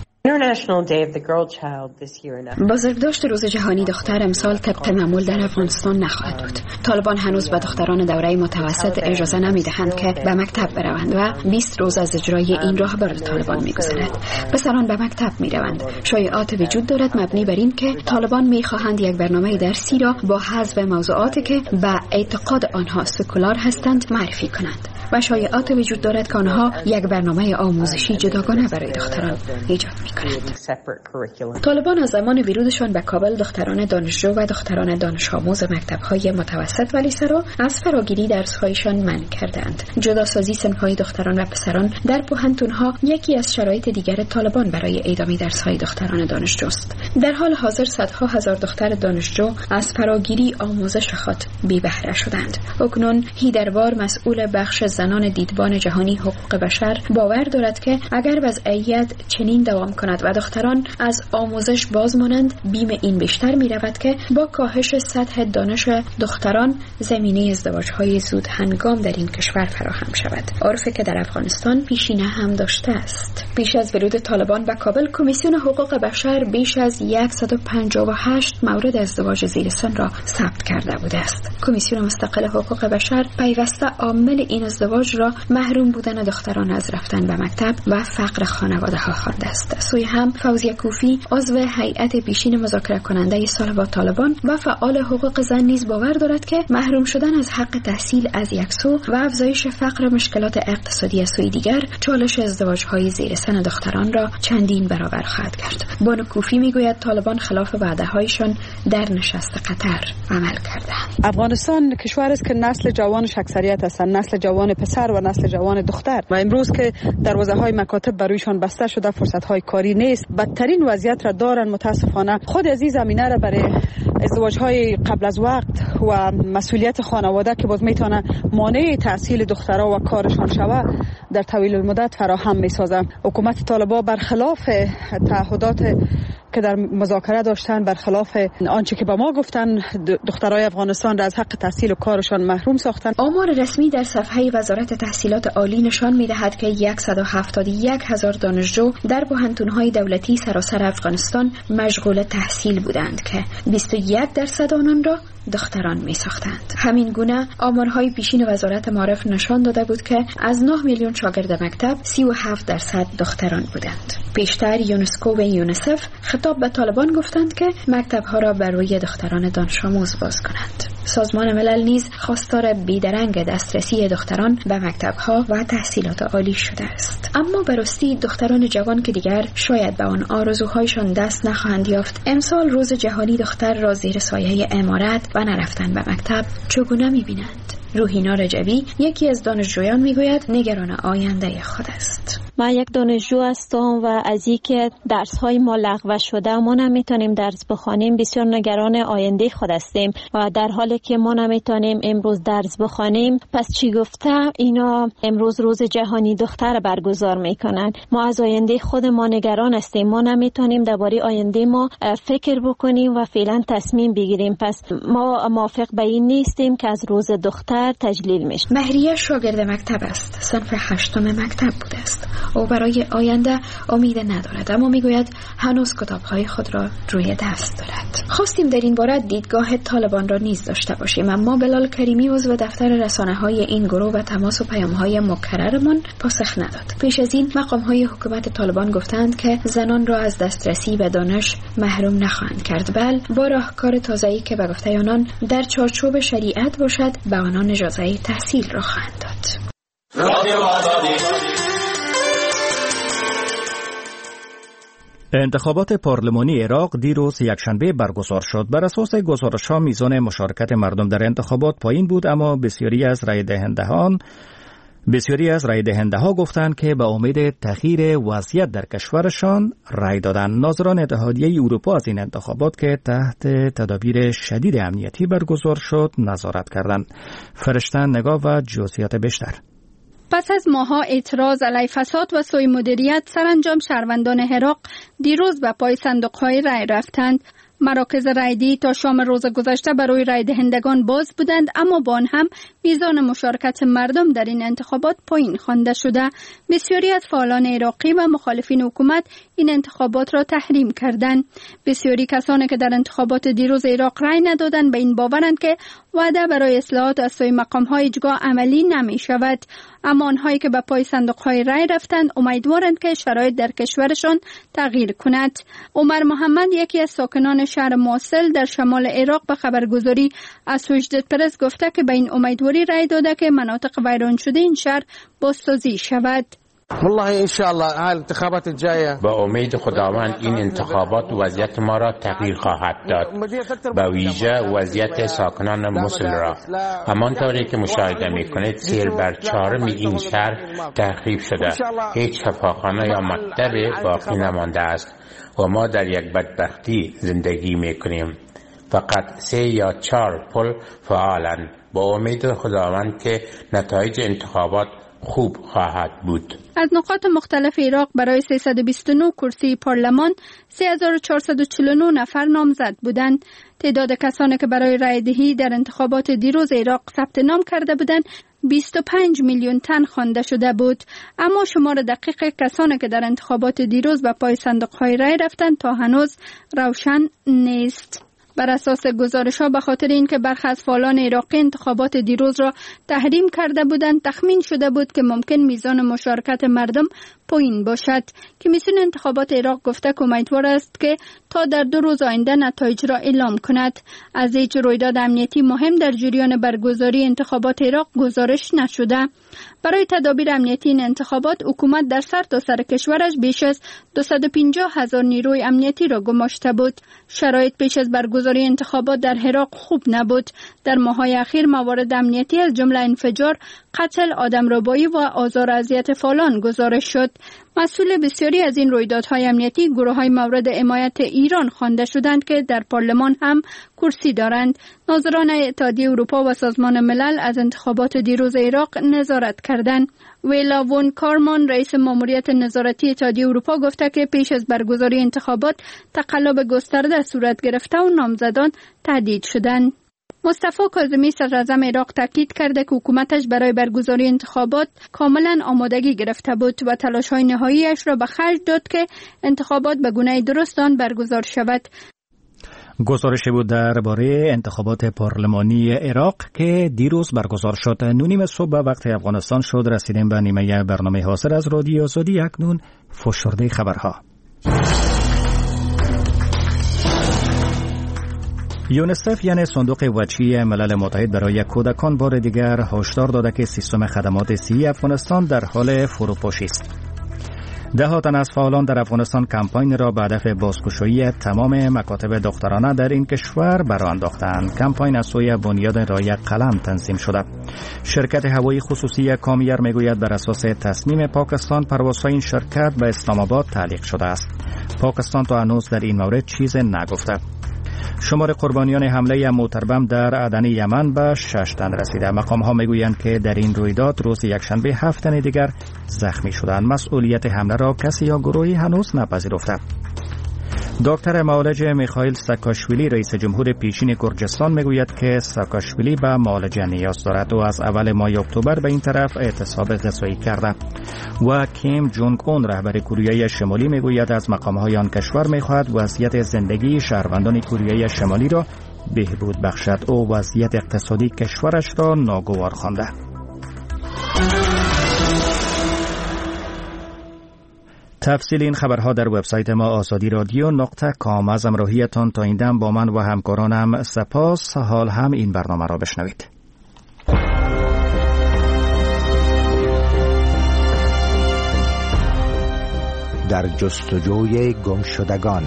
بازداشت روز جهانی دختر امسال طبق معمول در افغانستان نخواهد بود. طالبان هنوز به دختران دوره متوسط اجازه نمیدهند که به مکتب بروند و 20 روز از اجرای این راهبر طالبان میگذرد. پسران به مکتب میروند. شایعات وجود دارد مبنی بر این که طالبان میخواهند یک برنامه درسی را با حذف موضوعاتی که به اعتقاد آنها سکولار هستند معرفی کنند و شایعات وجود دارد که آنها یک برنامه آموزشی جداگانه برای دختران ایجاد می‌کنند. طالبان از زمان ورودشان به کابل دختران دانشجو و دختران دانش آموز مکتب‌های متوسط و لیسه را از فراگیری درس‌هایشان منع کردند. جداسازی صنف‌های دختران و پسران در پوهنتون‌ها یکی از شرایط دیگر طالبان برای ادامه درس‌های دختران دانشجوست. در حال حاضر صدها هزار دختر دانشجو از فراگیری آموزش خود بی بهره شدند. اکنون هیدروار مسئول بخش زنان دیدبان جهانی حقوق بشر باور دارد که اگر وضعیت چنین دوام کند و دختران از آموزش باز مانند، بیم این بیشتر می رود که با کاهش سطح دانش دختران زمینه ازدواج‌های زود هنگام در این کشور فراهم شود، عرفی که در افغانستان پیشینه هم داشته است. پیش از ورود طالبان به کابل، کمیسیون حقوق بشر بیش از 158 مورد ازدواج زیر سن را ثبت کرده بوده است. کمیسیون مستقل حقوق بشر پیوسته عامل این ازدواج ازدواج را محروم بودن دختران از رفتن به مکتب و فقر خانواده ها خوانده است. سوی هم فوزیه کوفی عضو هیئت پیشین مذاکره کننده صلح با طالبان و فعال حقوق زن نیز باور دارد که محروم شدن از حق تحصیل از یک سو و افزایش فقر و مشکلات اقتصادی از سوی دیگر چالش ازدواج‌های زیر سن دختران را چندین برابر خواهد کرد. بانو کوفی میگوید طالبان خلاف وعده‌هایشان در نشست قطر عمل کردند. افغانستان کشوری است که نسل جوانش اکثریت هستند، نسل جوان پسر و نسل جوان دختر، و امروز که دروازه‌های مکاتب برایشان بسته شده، فرصت‌های کاری نیست، بدترین وضعیت را دارن. متاسفانه خود از این زمینه را برای ازدواج‌های قبل از وقت و مسئولیت خانواده که باز میتونه مانع تحصیل دخترها و کارشان شود در طویل المدت فراهم میسازه. حکومت طالبان برخلاف تعهدات که در مذاکره داشتن، برخلاف آنچه که به ما گفتن، دخترای افغانستان را از حق تحصیل و کارشان محروم ساختن. آمار رسمی در صفحه وزارت تحصیلات عالی نشان می‌دهد که 171,000 دانشجو در پوهنتون‌های دولتی سراسر افغانستان مشغول تحصیل بودند که 21% آنان را دختران می ساختند. همین گونه آمارهای پیشین وزارت معارف نشان داده بود که از 9 میلیون شاگرد مکتب 37% دختران بودند. پیشتر یونسکو و یونیسف خطاب به طالبان گفتند که مکتب‌ها را بر روی دختران دانش آموز باز کنند. سازمان ملل نیز خواستار بیدرنگ دسترسی دختران به مکتب‌ها و تحصیلات عالی شده است. اما به راستی دختران جوان که دیگر شاید به آن آرزوهایشان دست نخواهند یافت، امسال روز جهانی دختر را زیر سایه امارت و نرفتن به مکتب چگونه می‌بینند؟ روحینا رجبی یکی از دانشجویان میگوید نگران آینده خود است. ما یک دانشجو هستم و از اینکه درس‌های ما لغو شده ما نمیتونیم درس بخوانیم بسیار نگران آینده خود هستیم و در حالی که ما نمیتونیم امروز درس بخوانیم پس چی گفته اینا امروز روز جهانی دختر برگزار میکنن. ما از آینده خود ما نگران هستیم، ما نمیتونیم درباره آینده ما فکر بکنیم و فعلا تصمیم بگیریم. پس ما موافق به این نیستیم که از روز دختر تجلیل میشه. مهریه شاگرد مکتب است، صنف 8 مکتب بوده است. او برای آینده امید ندارد، اما میگوید هنوز کتاب‌های خود را روی دست دارد. خواستیم در این باره دیدگاه طالبان را نیز داشته باشیم، اما بلال کریمی عضو دفتر رسانه‌های این گروه و تماس و پیام‌های مکررمان پاسخ نداد. پیش از این مقام‌های حکومت طالبان گفتند که زنان را از دسترسی به دانش محروم نخواهند کرد، بل با راهکار تازه‌ای که به گفته آنان در چارچوب شریعت باشد به آنان اجازه تحصیل را خواهند داد. انتخابات پارلمانی عراق دیروز یکشنبه برگزار شد. بر اساس گزارش‌ها میزان مشارکت مردم در انتخابات پایین بود، اما بسیاری از رای دهنده‌ها گفتند که به امید تغییر وضعیت در کشورشان رای دادند. ناظران اتحادیه اروپا از این انتخابات که تحت تدابیر شدید امنیتی برگزار شد نظارت کردند. فرشتن نگاه و جزئیات بیشتر. پس از ماه‌ها اعتراض علیه فساد و سوء مدیریت، سرانجام شهروندان عراق دیروز به پای صندوق‌های رای رفتند. مراکز رایدهی تا شام روز گذشته برای رای دهندگان باز بودند، اما با آن هم میزان مشارکت مردم در این انتخابات پایین خوانده شده. بسیاری از فعالان عراقی و مخالفین حکومت این انتخابات را تحریم کردند. بسیاری کسانی که در انتخابات دیروز عراق رای ندادند به این باورند که وعده برای اصلاحات از سوی مقام‌های اجرا عملی نمی شود، اما آنهایی که به پای صندوق‌های رای رفتند امیدوارند که شرایط در کشورشان تغییر کند. عمر محمد یکی از ساکنان شهر موصل در شمال عراق به خبرگزاری اسوشیتد پرس گفته که به این امیدواری رای داده که مناطق ویران شده این شهر بازسازی شود. والله ان شاء الله های انتخابات الجايه با امید خداوند این انتخابات وضعیت ما را تغییر خواهد داد، با ویژه وضعیت ساکنان موصل را. همانطوری که مشاهده میکنید سیل بر چهارم این شهر تخریب شده، هیچ شفاخانه یا مکتب باقی نمانده است و ما در یک بدبختی زندگی میکنیم. فقط 3 یا 4 پل فعالند. با امید خداوند که نتایج انتخابات خوب خواهد بود. از نقاط مختلف عراق برای 329 کرسی پارلمان 3449 نفر نامزد بودند. تعداد کسانی که برای رای دهی در انتخابات دیروز عراق ثبت نام کرده بودند 25 میلیون تن خوانده شده بود، اما شمار دقیق کسانی که در انتخابات دیروز به پای صندوق‌های رای رفتند تا هنوز روشن نیست. بر اساس گزارش‌ها به خاطر اینکه برخی از فعالان عراقی انتخابات دیروز را تحریم کرده بودند، تخمین شده بود که ممکن میزان مشارکت مردم پایین باشد. کمیسیون انتخابات عراق گفته که امیدوار است که تا در 2 روز آینده نتایج را اعلام کند. از هیچ رویداد امنیتی مهم در جریان برگزاری انتخابات عراق گزارش نشده. برای تدابیر امنیتی این انتخابات، حکومت در سرتاسر کشورش بیش از 250,000 نیروی امنیتی را گماشته بود. شرایط پیش از برگزاری انتخابات در عراق خوب نبود. در ماه‌های اخیر موارد امنیتی از جمله انفجار، قتل، آدمربایی و آزار و اذیت فعالان گزارش شد. مسئول بسیاری از این رویدادهای امنیتی گروه‌های مورد حمایت ایران خوانده شدند که در پارلمان هم کرسی دارند. ناظران اتحادیه اروپا و سازمان ملل از انتخابات دیروز عراق نظارت کردند. ویلا وون کارمان، رئیس ماموریت نظارتی اتحادیه اروپا، گفته که پیش از برگزاری انتخابات تقلب گسترده صورت گرفته و نامزدان تهدید شدند. مصطفی کاظمی، صدراعظم عراق، تاکید کرده که حکومتش برای برگزاری انتخابات کاملا آمادگی گرفته بود و تلاش‌های نهاییش را به خرج داد که انتخابات به گونه درست آن برگزار شود. گزارشی بود درباره انتخابات پارلمانی عراق که دیروز برگزار شد. 9:30 صبح به وقت افغانستان شد. رسیدیم به نیمه برنامه حاصل از رادیو آزادی. اکنون فشرده خبرها. یونسف یعنی صندوق وجهی ملل متحد برای کودکان بار دیگر هشدار داده که سیستم خدمات صحی افغانستان در حال فروپاشی است. ده‌ها تن از فعالان در افغانستان کمپاین را به هدف بازگشایی تمام مکاتب دخترانه در این کشور برآ انداختند. کمپاین از سوی بنیاد رای قلم تنظیم شده. شرکت هوایی خصوصی کامیر میگوید بر اساس تصمیم پاکستان پروازهای این شرکت به اسلام آباد تعلیق شده است. پاکستان تا هنوز در این مورد چیز نگفته. شمار قربانیان حمله موتربم در عدن یمن به 6 تن رسیده. مقام‌ها میگویند که در این رویداد روز یکشنبه 7 تن دیگر زخمی شدند. مسئولیت حمله را کسی یا گروهی هنوز نپذیرفته. دکتر معالج میخائیل ساکاشویلی، رئیس جمهور پیشین گرجستان، میگوید که ساکاشویلی به معالجه نیاز دارد و از اول ماه اکتبر به این طرف اعتصاب غذایی کرده. و کیم جونگ اون، رهبر کره شمالی، میگوید از مقام‌های آن کشور میخواهد وضعیت زندگی شهروندان کره شمالی را بهبود بخشد. او وضعیت اقتصادی کشورش را ناگوار خوانده. تفصیل این خبرها در وبسایت ما azadi.radio.com. از همراهیتان تا این دم با من و همکارانم سپاس. حال هم این برنامه را بشنوید. در جستجوی گمشدگان.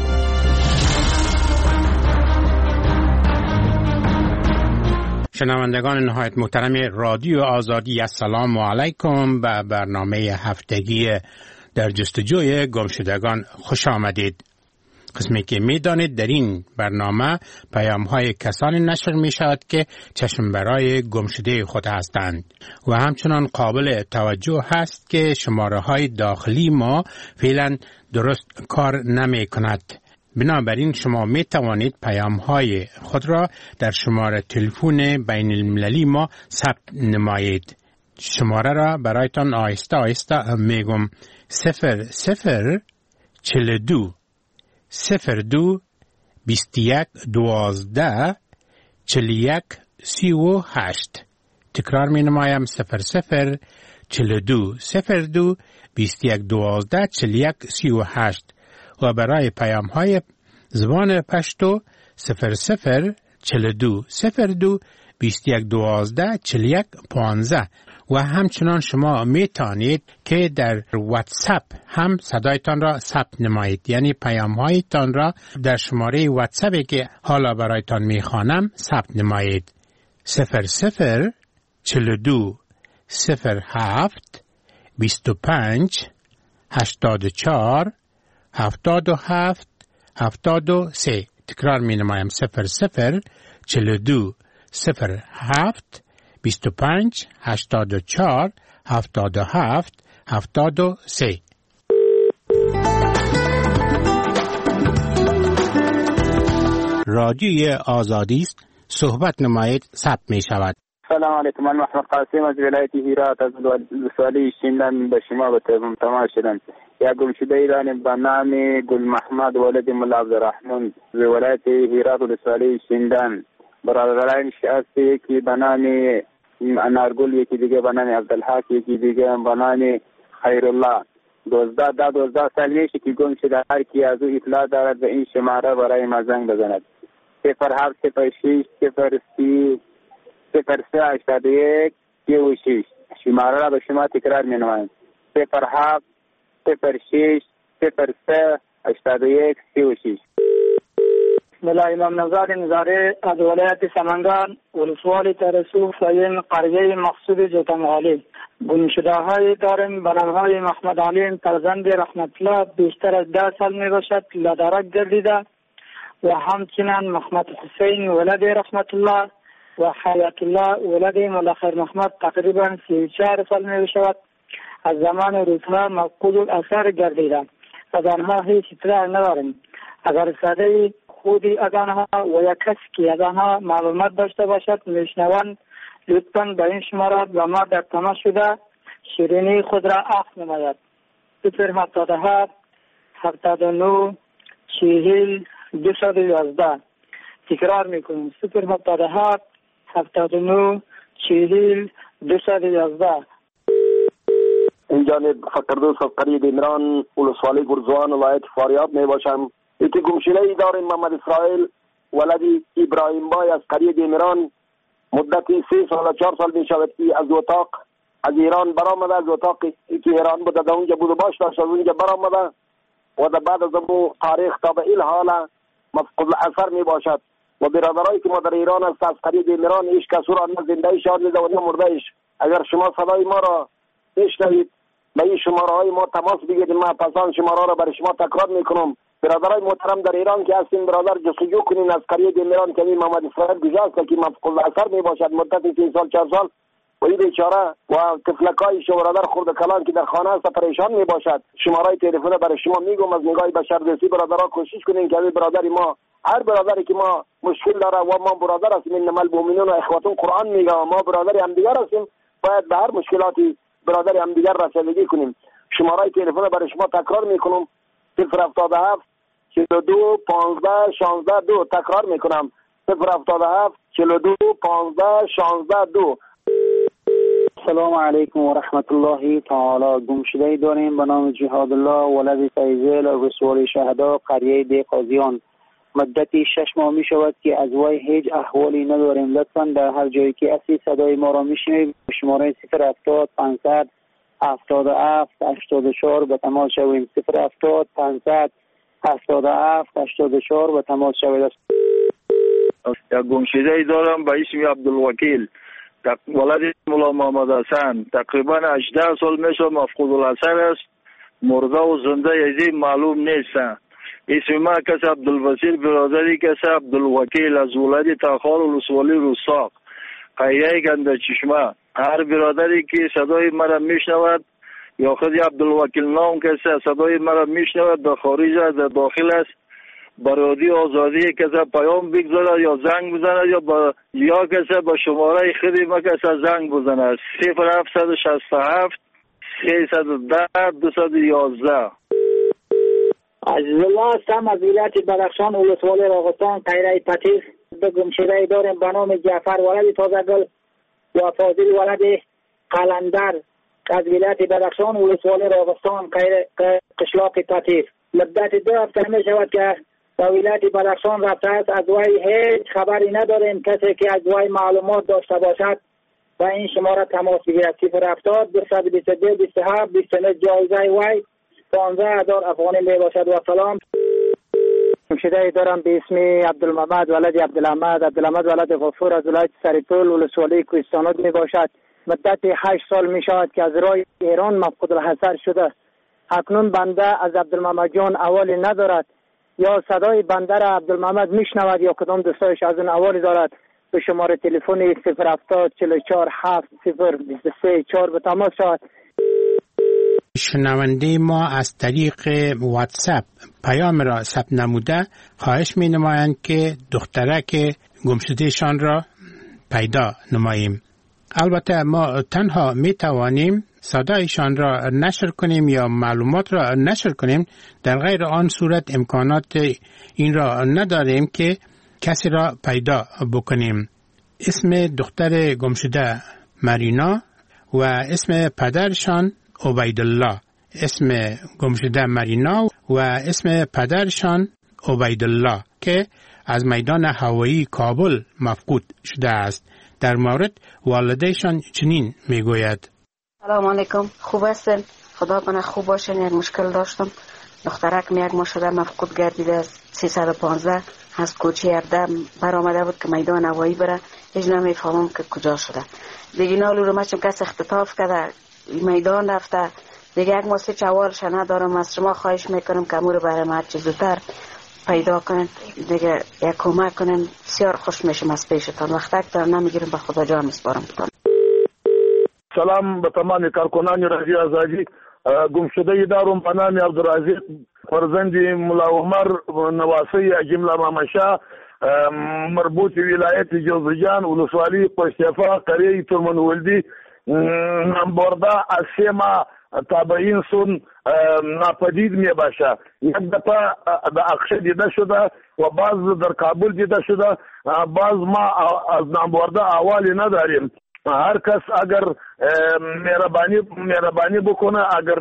شنوندگان نهایت محترم رادیو آزادی، السلام علیکم. به برنامه هفتگی در جستجوی گمشدگان خوش آمدید. قسمی که می دانید در این برنامه پیام های کسانی نشر می شود که چشم برای گمشده خود هستند و همچنان قابل توجه هست که شماره های داخلی ما فعلا درست کار نمی کند. بنابراین شما می توانید پیام های خود را در شماره تلفن بین المللی ما ثبت نمایید. شماره را برایتان آهسته آهسته می گم. 0042 02 21 12 41 38. تکرار می نمایم. 0042 02 21 12 41 38. و برای پیام های زبان پشتو 0042 02 21 12 41 15. و همچنان شما می توانید که در واتساپ هم صدایتان را ثبت نمایید، یعنی پیام هایتان را در شماره واتساپی که حالا برایتان می خوانم ثبت نمایید. 0042 07 25 84 77 73. تکرار می نمایم. 0042 07 25 84 77 73. رادیوی آزادی است. صحبت نمایید. ثبت می شود. سلام علیکم. من محمد قاسم از ولایت هرات از ولسوالی شیندن به شما به تماس شدم. یک گمشده داریم به نام گل محمد ولد ملا عبدالرحمن ز ولایت هرات ولسوالی شیندان. برادرانش هستی که به نام انارگل، یکی دیگه به نام عبدالحق، یکی دیگه به نام خیرالله. 12 سال میشه که گم شده. هر کی از او اطلاع دارد به این شماره برای ما زنگ بزند. 0706 03 81 36. شماره را به شما تکرار می نمایم. 0706 03 81 36. ملا امام نوزاد نظاره از ولایت سمنگان ولسوالی ترسو فایم قریه مقصود جوتمغالی. گمشده های داریم به نامهای محمد علیم فرزند رحمت الله بیشتر از 10 سال می باشد لدرک گردیده و همچنین محمد حسین ولد رحمت الله و حیات الله ولد ملا خیر محمد تقریبا 34 سال می باشد. از زمان روزها مفقود الاثر گردیده. از آنها هیچ اطلاع نداریم. اگر صدای خودی از آنها و یک کسی که از آنها معلومات داشته باشد میشنوند لطفاً به این شماره با ما در تماس شده شیرینی خود را عفو نماید. 077 79 40 211. تکرار میکنیم 077 79 40 211. این جانب فقردوس از قریه دیمران ولسوالی گرزوان ولایت فاریاب می باشم. ایتی گمشده داریم محمد اسرائیل ولدی ابراهیم بای از قریه دیمران. مدتی 3 سال 4 سال می شود که از اتاق از ایران برآمده. از اتاقی که ایران بوده در اونجا بود و باش داشت از اونجا برآمده و در بعد از اون تاریخ تا به این حال مفقود الاثر می باشد. و برادرایی که ما در ایران است از قریه دیمران هیچ کس را نه زنده شاد و نه مرده اش. اگر شما صدای ما را بشنوید به این شماره های ما تماس بگیرید. ما پسان شماره را برای شما تکرار میکنم. برادرای محترم در ایران که هستین برادر جستجو کنین از قریه دیمران که محمد اسرائیل گذشته که مفقود الاثر می باشد مدت 3 سال 4 سال و این بیچاره و طفلکای شو برادر خرد کلان که در خانه است پریشان می باشد. شماره تلفن برای شما میگم از نگاه بشردوستی برادرها کوشش کنین که برادری ما هر برادری که ما مشکل داره و ما برادر هستیم انما المؤمنون و اخوتون قرآن میگه و ما برادر هم دیگر هستیم باید به هر مشکلاتی برادر هم دیگر رسیدگی کنیم. شماره تلفن برای شما تکرار میکنم 077 42 15 16 2. تکرار میکنم 077 42 15 16 2. السلام علیکم و رحمت الله تعالی. گمشده داریم به نام جهاد الله ولد فیضل رسول شهدا قریه دی قاضیان. مدتی 6 ماه می شود که از وی هیچ احوالی نداریم. لطفا در هر جایی که اصلی صدای ما را میشنوید شماره 070 500 77 84 به تماس شویم. 070 500 77 84 به تماس شوید. یک گمشده دارم به اسم عبدالوکیل ولد مولا محمد حسن. تقریبا 18 سال میشه مفقود الاثر است. مرده و زنده یزی معلوم نیست. اسم ما کس عبدالوسیل برادری کس عبدالوکیل از ولد تاخال ولسوالی رستاق قریه گنده چشمه. هر برادری که صدای مرا میشنود یا خود عبدالوکیل نام کسی صدای مرا میشنود در خارج در داخل است برادی آزادی کسی پیام بگذارد یا زنگ بزند یا کسی با شماره خودی ما کسی زنگ بزند 0767 310 211. عزیز الله هستم از ولایت بدخشان ولسوالی راغستان قریه پتیس. به گمشده داریم به نام جعفر ولد تازگل و فاضل ولد قلندر از ولایت بدخشان ولسوالی راغستان قشلاق پتیس. مدت 2 هفته می شود که به ولایت بدخشان رفته است. از وی هیچ خبری نداریم. کسی که از وی معلومات داشته باشد و این شماره تماس بگیرد 070 222 27 29. جایزه وی 15000 افغانی می باشد. و سلام. گمشده دارم به اسم عبدالمحمد ولد عبدالحمد ولد غفور از ولایت سریپول ولسوالی کوهستانات می باشد. مدت 8 سال می شود که از راه ایران مفقود الاثر شده. اکنون بنده از عبدالمحمد جان اوالی ندارد. یا صدای بنده را عبدالمحمد میشنود یا کدام دوستایش از اون اوالی دارد. به شماره تلفن 070 44 7 0 23 4 به تماس شود. شنونده ما از طریق واتساپ پیام را ثبت نموده خواهش می نمایند که دخترک گمشدهشان را پیدا نماییم. البته ما تنها می توانیم صدایشان را نشر کنیم یا معلومات را نشر کنیم، در غیر آن صورت امکانات این را نداریم که کسی را پیدا بکنیم. اسم دختر گمشده مرینا و اسم پدرشان عبیدالله، اسم گمشده مرینا و اسم پدرشان عبیدالله که از میدان هوایی کابل مفقود شده است. در مورد والدهشان چنین میگوید: سلام علیکم، خوب هستین؟ خدا کنه خوب باشین. یک مشکل داشتم، دخترکم یک ماه شده مفقود گردیده از 315 از کوچه 17 برآمده بود که میدان هوایی بره، هیچ نمیفهمم که کجا شده. دیگه نالو رو مچم کس اختطاف کرده میدان رفته، دیگه یک ماه چوالش ندارم. از شما خواهش میکنم که امور برای ما چه زودتر پیدا کنین، دیگه یک کمک کنین، بسیار خوش میشم از پیشتان. وقت دارم نمیگیرم، به خدا جان میسپارم. سلام به تمام کارکنان رادیو آزادی. گمشده دارم به نام عبدالرزاق فرزند ملا عمر نواسی جمله مامشا، مربوط ولایت جوزجان، ولسوالی قشتفا، قریه ترمنولدی، نمبرده از سیما تابعین سون ناپدید می باشه. یک دفعه در اقشه دیده شده و باز در کابل دیده شده، باز ما از نمبرده احوالی نداریم. هر کس اگر مهربانی بکنه، اگر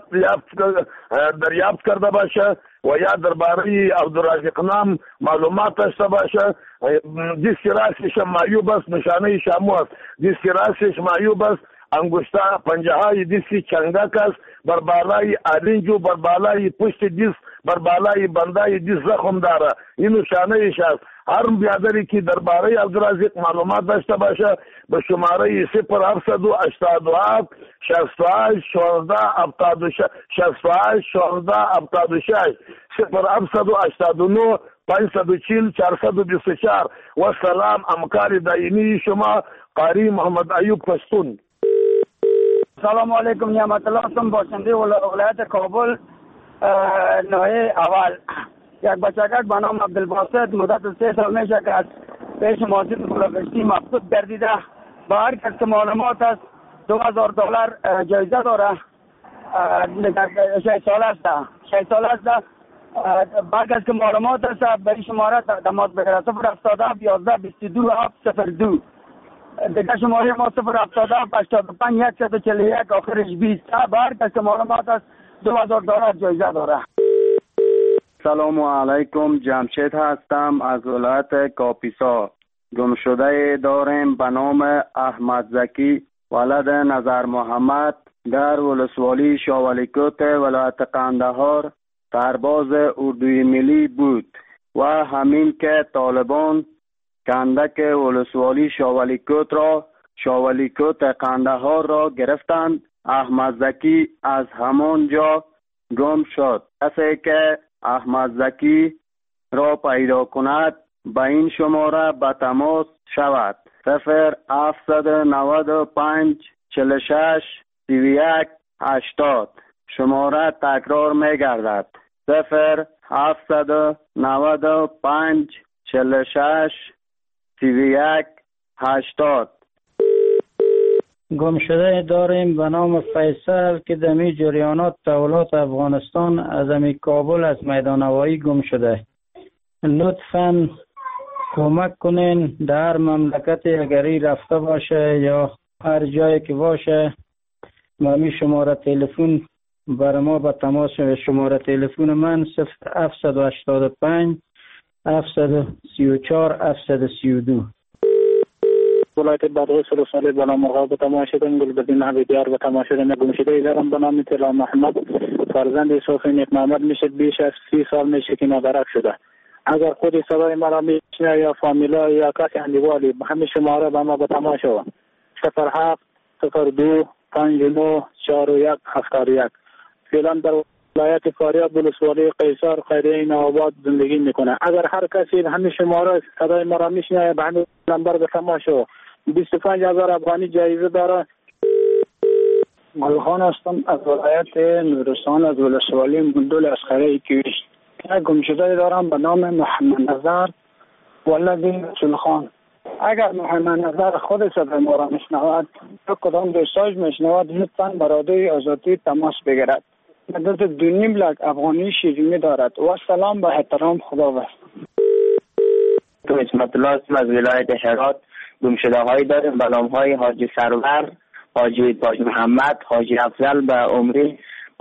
دریافت کرده باشه و یا درباره عبدالرزاق نام معلومات داشته باشه، دستی راستش معیوب است، نشانه شامو است، دستی راستش معیوب است، انگشتا پنجه های دستی چنگک است، بر بالای آرنجو، بر بالای پشت دست، بر بالای بندای دست زخم داره. این نشانه است. هر بیادری که درباره عبدالرزاق معلومات داشته باشه به شماره 0787 68 14 76 68 14 76 0789 540 424. و سلام، همکار دائمی شما قاری محمد ایوب پشتون. سلام علیکم، نعمت الله هستم، باشنده ولایت کابل ناحیه اول. یک بچگک به نام عبدالباسط مدت 3 سال میشه که از پیش ماسید بلوکشتی مفقود گردیده. با هر کس که معلومات است $2000 جایزه داره. 6 سال است. با هر کس که معلومات است به این شماره تماس بگیره. 077 11 22 702. دیگه شماره ما 077 85 141 آخرش 20. با هر کس که معلومات است $2000 جایزه داره. سلام علیکم، جمشید هستم از ولایت کاپیسا. گمشده داریم به نام احمد زکی ولد نظر محمد در ولسوالی شاولیکوت ولایت قندهار سرباز اردوی ملی بود و همین که طالبان کندک ولسوالی شاولیکوت قندهار را گرفتند، احمد زکی از همان جا گم شد. کسی که احمد زکی را پیدا کند به این شماره به تماس شود: 0795 46 31 80. شماره تکرار می گردد: 0795 46 31 80. گمشده داریم به نام فیصل که دمی جریانات تحولات افغانستان از امی کابل از میدان هوایی گم شده. لطفاً کمک کنین، در مملکت اگری رفته باشه یا هر جایی که باشه با می شماره تلفن بر ما به تماس. شماره تلفن من 0785 734 732. ولایت بادغیس ولسوالی به نام مرغاب تماشیدن گلبدین حبیبیار به تماشیدن گمشده دارم به نام طلا محمد فرزند صوفی نیک محمد میشه. بیش از 30 سال میشه که نادرک شده. اگر خود صدای مرا میشنه یا فامیلا یا کسی اندیوالی همه شماره به ما به تماشا 07 02 59 41 71. فعلا در ولایت فاریاب ولسوالی قیصر خیریه نوآباد زندگی میکنه. اگر هر کسی همه شماره صدای مرا میشنه به همین نمبر به تماشا 25000 افغانی جایزه داره. ملخان هستم از ولایت نورستان از ولسوالی مندول اسخره کیویش. یک گمشده دارم به نام محمد نظر ولد رسول خان اگر نظر خودش به ما را میشنود تو کدام دوستاش میشنود لطفا برادری آزادی تماس بگیرد. مدت 2.5 لک افغانی شیرینی دارد. و سلام با احترام، خدا بخیر. تو اسمت الله از ولایت هرات گمشده هایی داریم به نام های حاجی سرور، حاجی تاج محمد، حاجی افضل به عمر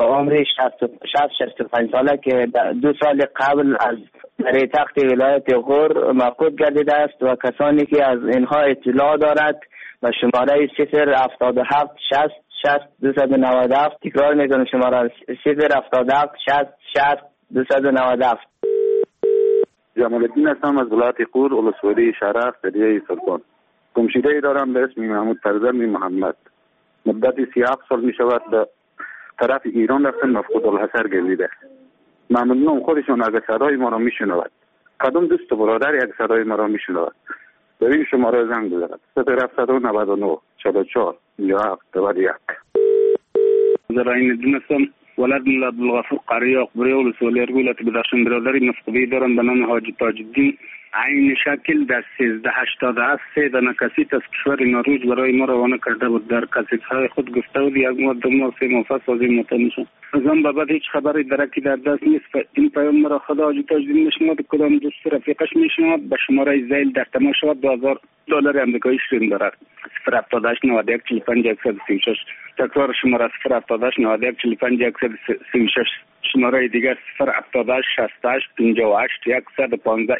65 ساله که 2 سال قبل از در تخت ولایت غور مفقود گردیده است و کسانی که از اینها اطلاع دارد به شماره 077 60 60 297 تکرار میکنم شماره 077 60 60 297. جمال الدین هستم از ولایت غور ولسوالی شرف دریای سلطان. گمشده ای دارم به اسم محمود فرزند محمد. مدت 37 سال می شود به طرف ایران رفتن مفقود الحصر گردیده. ممنونم خودشون اگر صدای ما را می شنود. کدام دوست برادر یک صدای ما را می شنود به این شماره زنگ بزند 0799 44 57 91. زراین الدین هستم ولد ملا عبدالغفور قریه اخباری ولسوالی ولایت بدخشان. برادری مفقودی دارم به نام حاجی تاج الدین عین شکل در 1387 3 دانه کسیت از کشور نروژ برای ما روانه کرده بود. در کسیت‌های خود گفته بود 1 ماه 2 ماه 3 ماه پس از این مطمئن شدم. از آن به بعد هیچ خبری درکی در دست نیست. این پیام مرا خدا حاجی تاج الدین میشنود کدام دوست رفیقش میشنود به شماره زیل در تماس شود $2000 آمریکایی شیرین دارد 078 91 45 136. تکرار شماره 078 91 45 136. شماره دیگر 078 68 58 115.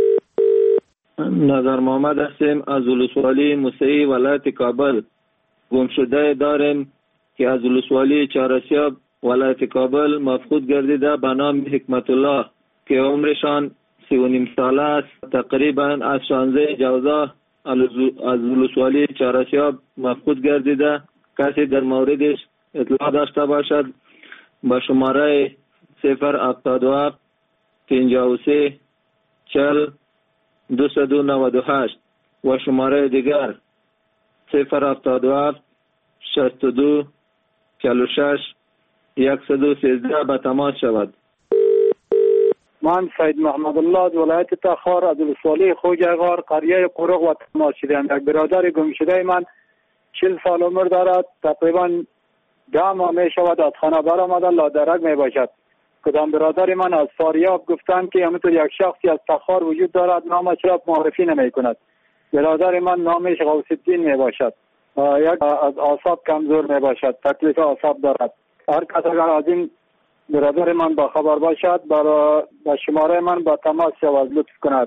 نظر محمد هستیم از ولسوالی موسعی ولایت کابل. گمشده داریم که از ولسوالی چهارسیاب ولایت کابل مفقود گردیده به نام حکمت الله که عمرشان 39 ساله است. تقریبا از 16 جوزا از ولسوالی چهارسیاب مفقود گردیده. کسی در موردش اطلاع داشته باشد با شماره 077 53 40 298 و شماره دیگر 077 62 46 113 به تماس شود. من سید محمد الله از ولایت تخار از ولسوالی خوجغار قریه قرق و تماس شدم. یک برادر گمشده من 40 سال عمر دارد. تقریبا 10 ماه می شود از خانه برآمده لادرک می باشد. کدام برادر من از فاریاب گفتند که همینطور یک شخصی از تخار وجود دارد نامش را معرفی نمی کند. برادر من نامش غوث الدین می باشد. یک از اعصاب کمزور می باشد. تکلیف اعصاب دارد. هر کس اگر از این برادر من با خبر باشد با شماره من با تماس شود لطف کند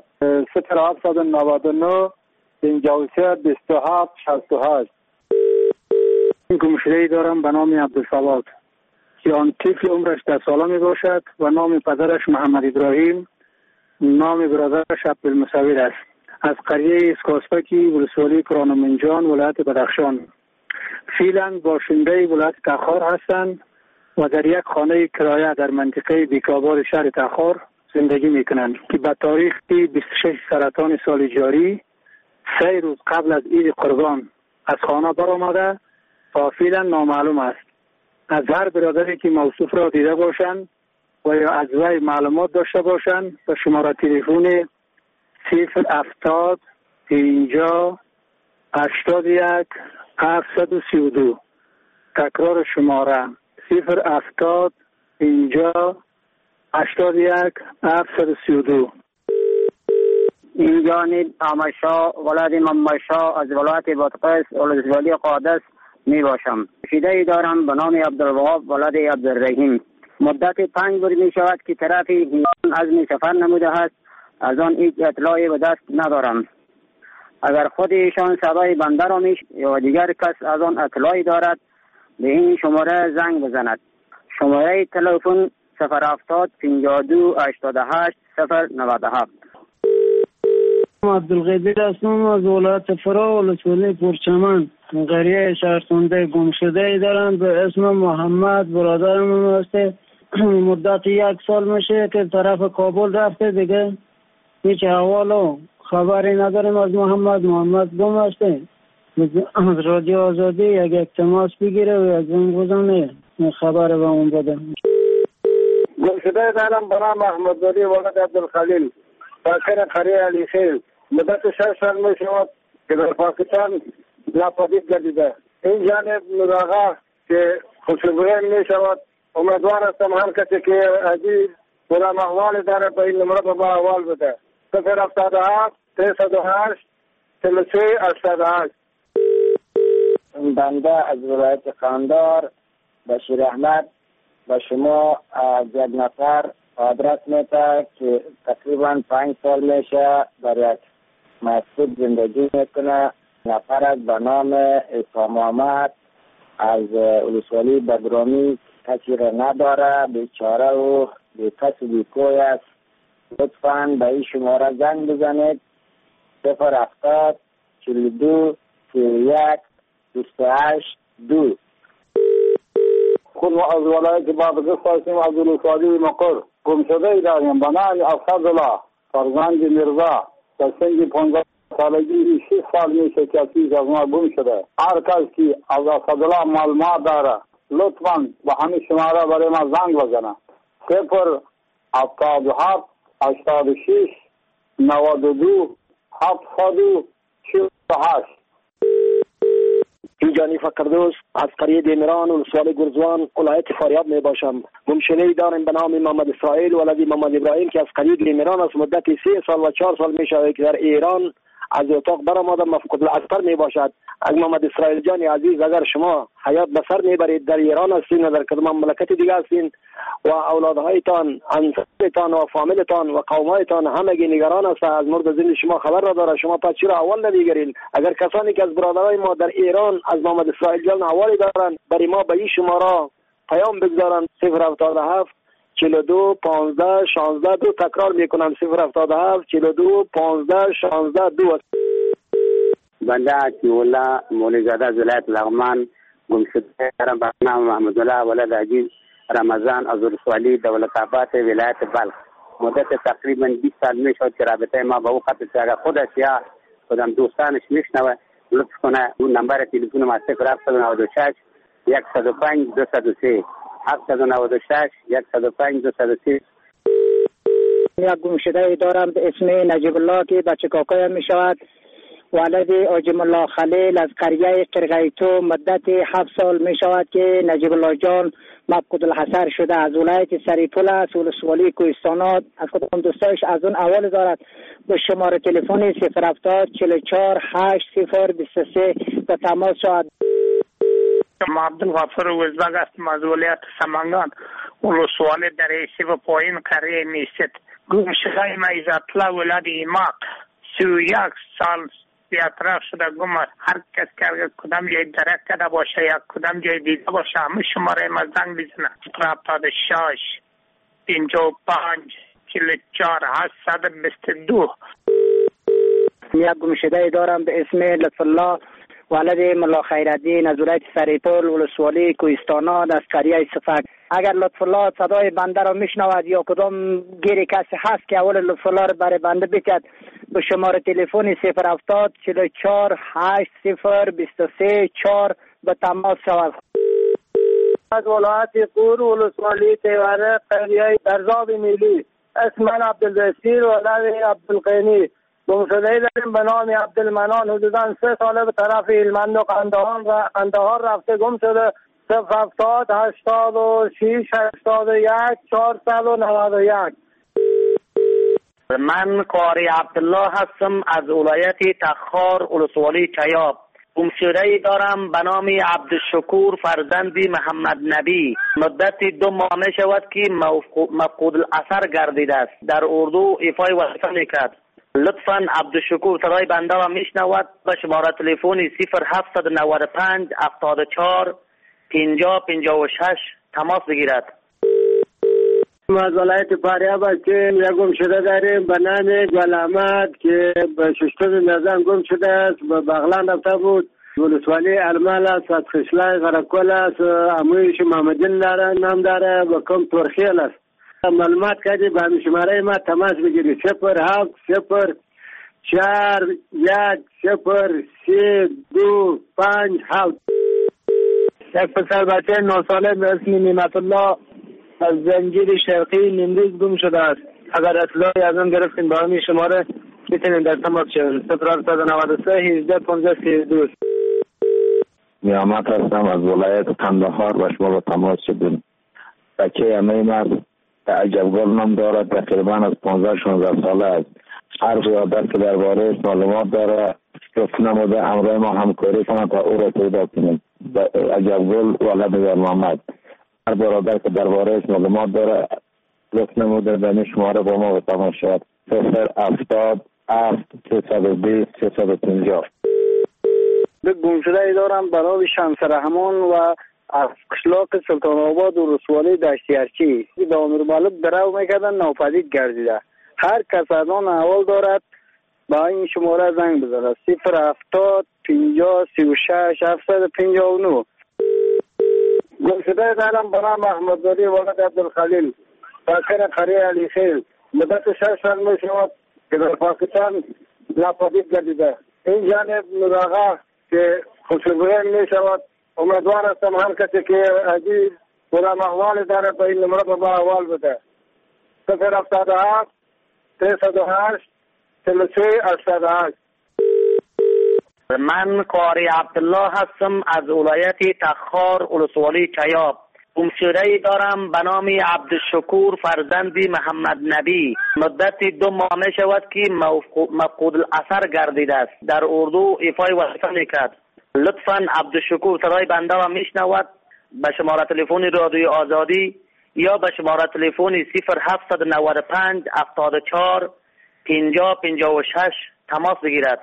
0799 53 27 68. گمشده‌ای دارم به نام عبدالصواد که آن طفل عمرش 10 ساله می باشد و نام پدرش محمد ابراهیم، نام برادرش عبدالمصور است. از قریه اسکاسپکی ولسوالی کرانمنجان ولایت بدخشان. فعلا باشنده ولایت تخار هستند و در یک خانه کرایه در منطقه بیکابار شهر تخار زندگی می کنند که به تاریخ 26 سرطان سال جاری 3 روز قبل از عید قربان از خانه برآمده و فعلا نامعلوم است. از هر برادری که موصوف را دیده باشند و یا از وی معلومات داشته باشند به شماره تلفن 070 50 81 732. تکرار شماره 070 50 81 732. این جانب آمشا ولد ممشا از ولایت بادغیس ولسوالی قادس می باشم. شیده دارم به نام عبدالوهاب ولد عبدالرحیم. مدت 5 روز می شود که طرف ایران عزم سفر نموده است. از آن هیچ اطلاعی به دست ندارم. اگر خود ایشان صدای بنده را یا دیگر کس از آن اطلاعی دارد به این شماره زنگ بزند. شماره تلفن 070 52 88 097. عبدالقادر هستم از ولایت فرا ولسوالی پرچمن. قریه شهرسنده گمشده دارم به اسم محمد. برادرم هسته. مدت 1 سال میشه که طرف کابل رفته دیگه هیچ احوال و خبری نداریم از محمد گم هسته. از رادیو آزادی یک تماس بگیره و یک زنگ بزنه خبر به اون بده. گمشده دارم به نام محمد ولی ولد عبدالخلیل ساکن قریه علی خیل. مدت 6 سال می شود که در پاکستان ناپدید گردیده. این جانب مراغه که خوشبویی می شود. امیدوار هستم هر کسی که عزیز کدام احوال داره به این نمره با احوال بده. 077 308 43 88. بنده از ولایت قندهار بشیر احمد به شما از یک نفر آدرس میده که تقریبا 5 سال میشه در یک مسجد زندگی میکنه. نفر به نام عیسی محمد از ولسوالی بدرامی کسی را نداره، بیچاره و بی کس و بی کوی است. لطفاً به این شماره زنگ بزنید 070 42 31 28 2. خود از ولایت بادغیس هستیم از ولسوالی مقر. گمشده داریم به نام اسدالله فرزند میرزا در سن 15 سالگی 6 سال میشه که از ما گم شده. هر کس که از اسدالله معلومات داره لطفاً به همین شماره برای ما زنگ بزنه 077 86 92 748. اینجانی فقردوس از قریه دیمران و ولسوالی گرزوان ولایت فاریاب می باشم. گمشده‌ای داریم به نام محمد اسرائیل ولدی محمد ابراهیم که از قریه دیمران از مدت 3 سال و 4 سال می شود که در ایران از اتاق برآمده مفقود الاثر می باشد. از محمد اسرائیل جان عزیز اگر شما حیات به سر میبرید در ایران هستین و در کدام مملکت دیگه هستین و اولادهایتان انصارتان و فامیلتان و قومایتان همگی نگران است از مورد زندگی شما خبر را داره، شما پس چرا اول نمیگیرین؟ اگر کسانی که از برادرای ما در ایران از محمد اسرائیل جان احوالی دارن برای ما به این شماره پیام بگذارن 077 42 15 16 2. تکرار میکنم 077 42 15 16 2. بنده عطی‌الله مولوی‌زاده از ولایت لغمان گمشده دارم به نام محمد الله ولد عزیز رمضان از ولسوالی دولت‌آباد ولایت بلخ. مدت تقریبا 20 سال میشد که رابطه ما با او قطع شد. اگر خودش یا کدام دوستانش میشنوه لطف کنه اون نمبر تلفن ما 0796 105 203 796 105 203. یک گمشده دارم به اسم نجیب الله که بچه کاکایم می شود. ولد آجم الله خلیل از قریه قرغیتو مدت 7 سال می شود که نجیب الله جان مفقود الحصر شده. از ولایت سریپول است ولسوالی کوهستانات. از کدام دوستایش از اون اول دارد به شماره تلفن 070 44 80 23 به تماس شود. عبدالغفور وزبگ هستم از ولایت سمنگان ولسوالی در ایسی و پایین قریه میست. گمشده ما عزت‌الله ولد ایماق 31 سال بی‌اطراف شده گم است. هر کس که کدام جای درک کرده باشه یا کدام جای دیده باشه همه شماره ما زنگ بزنه 76 55 44 822. یک گمشده دارم به اسم لطف الله ولد ملا خیرالدین از ولایت سریپول ولسوالی کوهستانات از قریه صفک. اگر لطف الله صدای بنده را میشنود یا کدام گیری کسی هست که اول لطف الله را برای بنده بکد به شماره تلفن 070 44 80 23 4 به تماس شود. از ولایت قور ولسوالی تیوره قریه درزاب میلی اسم من عبدالبصیر ولد عبدالقینی. گمشده‌ای داریم به نام عبدالمنان حدوداً 3 ساله به طرف هلمند و قندهار رفته گم شده. 070 86 81 491. من قاری عبدالله هستم از ولایت تخار ولسوالی چیاب. گمشده‌ای دارم به نام عبدالشکور فرزند محمد نبی. مدت 2 ماه می شود که مفقود الاثر گردیده است. در اردو ایفای وظیفه میکرد. لطفاً عبدالشکور صدای بنده را میشنود به شماره تلفن 0795 74 50 56 تماس بگیرد. از ولایت فاریاب هستیم. یک گمشده داریم به نام گل احمد که به 6 نظام گم شده است. به بغلان رفته بود. ولسوالی المال است. از خشلای غرقل است. امویش محمدین داره نام داره و کم ترخیل است. معلومات کردی به همین شماره ما تماس بگیری 07 04 1 0 3 2 5 7. یک پسر بچه 9 ساله به اسم نعمت الله از زنجیر شرقی نیمروز گم شده است. اگر اطلاعی از آن گرفتین با همین شماره میتونیم در تماس شویم. 093 18 15 32. نیامت هستم از ولایت قندهار و شما با تماس شدیم. بچه امیم است که عجبگل نام دارد، تقریبا از 15-16 ساله است. هر برادر که درباره معلومات داره گفت نموده امرای ما همکاری کنند تا او را پیدا کنیم. عجبگل ولد در محمد. هر برادر که درباره معلومات داره گفت نموده به شماره با ما به تماس شد. 070 320 350. به گمشده دارم برای شمس رحمان و از قشلاق سلطان آباد و رسوالی دشتی ارچی به امیر مالک درو میکردن ناپدید گردیده. هر کس ادان احوال دارد با این شماره زنگ بزنه. 070 50 36 759. گمشده دارم برای محمدزاده ولد عبدالخلیل ساکن قریه علی خیل. مدت 6 سال می شود که در پاکستان ناپدید گردیده. این جانب مراغه که خوشبویه می شود. امیدوار هستم هر کسی که عزیز خودم احوال داره به این نمره به ما احوال بده. 077 308 33 88. من قاری عبدالله هستم از ولایت تخار ولسوالی چیاب. گمشده دارم به نام عبدالشکور فرزندی محمد نبی. مدت 2 ماه می شود که مفقود الاثر گردیده است. در اردو ایفای وظیفه میکرد. لطفاً عبدالشکور صدای بنده و میشنود به شماره تلفن رادیوی آزادی یا به شماره تلفن 0795 74 50 56 تماس بگیرد.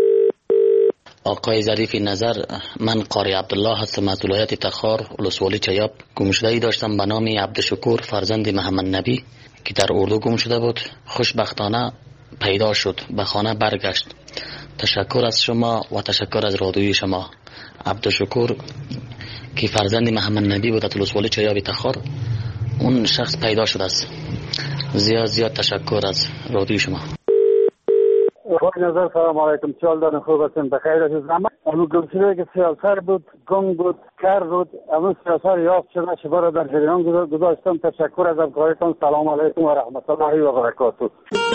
آقای ظریف نظر، من قاری عبدالله هستم از ولایت تخار ولسوالی چیاب. گمشده‌ای داشتم به نام عبدالشکور فرزند محمد نبی که در اردو گم شده بود. خوشبختانه پیدا شد، به خانه برگشت. تشکر از شما و تشکر از رادیوی شما. عبدالشکور که فرزند محمد نبی بود از ولسوالی چیاب تخار، اون شخص پیدا شده است. زیاد تشکر از رادیوی شما. آقای نظر سلام علیکم. چال دارن خوب هستیم بخیر از زمان. اما گمشده که سیاسر بود، گنگ بود، کر بود، اما سیاسر یافت شده شبا را در جریان گذاشتم. تشکر از همکاریتان. سلام علیکم و رحمت الله و برکاته.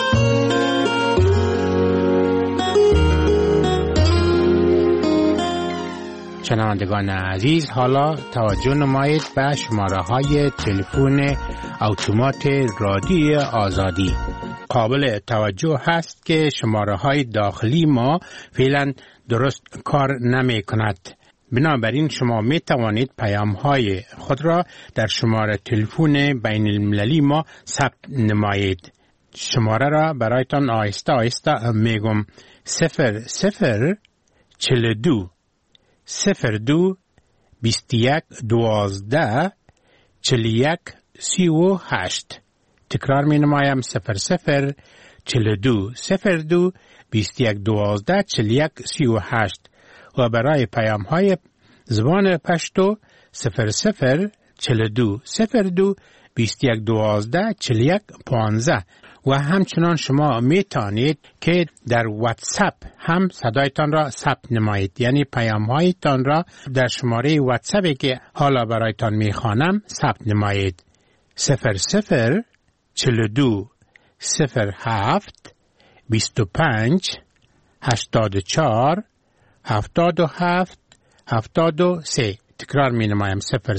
شنوندگان عزیز، حالا توجه نمایید به شماره های تلفن اتومات رادیوی آزادی. قابل توجه هست که شماره های داخلی ما فعلا درست کار نمی کند. بنابراین شما می توانید پیام های خود را در شماره تلفن بین المللی ما ثبت نمایید. شماره را برایتان آهسته آهسته می گم. 0042 02 21 12 41 38. تکرار می نمایم. 0042 02 21 12 41 38. و برای پیام های زبان پشتو 0042 02 21 12 41 15. و همچنان شما می توانید که در واتساپ هم صدایتان را ثبت نمایید، یعنی پیام هایتان را در شماره واتساپی که حالا برایتان می خوانم ثبت نمایید. 0042 07 25 84 77 73. تکرار می نمایم.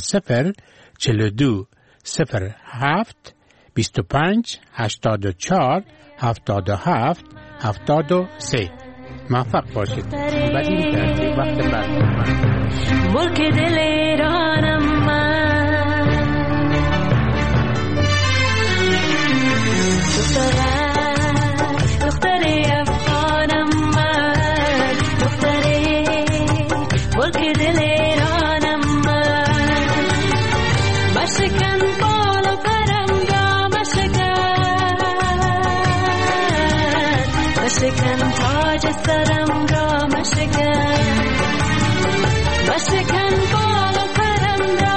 0042 07 25 84 77 73. موفق باشید. بدین ترتیب وقت برنامه ملک دل ایرانم من، دختر افغانم من، دختر ملک دل ایرانم من. مشکن بال و پرم را مشکن تاج سرم را مشکن بال و پرم را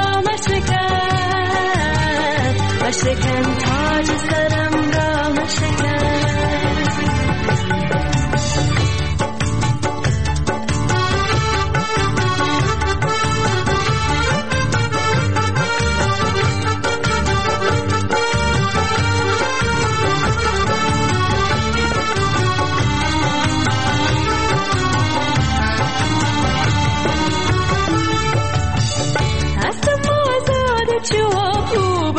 مشکن تاج سرم را مشکن.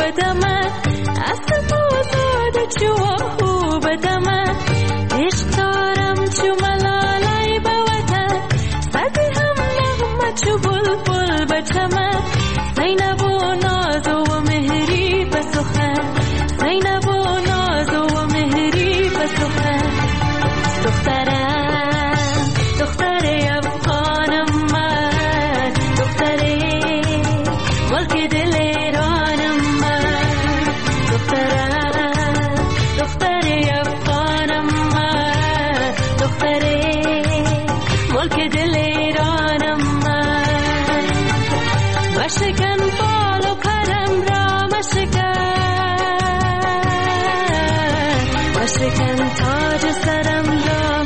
بدمه اسم آزاد چو بدمه عشق دارم چو ملالای بوته صدی هم نغمه چو بلبل بچمه زینب و ناز و مهری بسخه زینب و ناز و مهری بسخه دختره افغانم من دختره ملک دل ایرانم من دختره افغانم من دختره ملک دل ایرانم من مشکن بال و پرم را مشکن تاج سرم را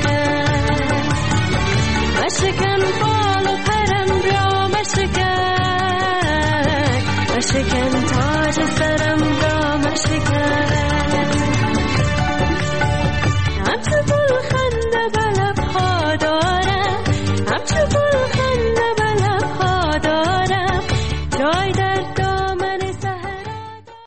مشکن بال و پرم را مشکن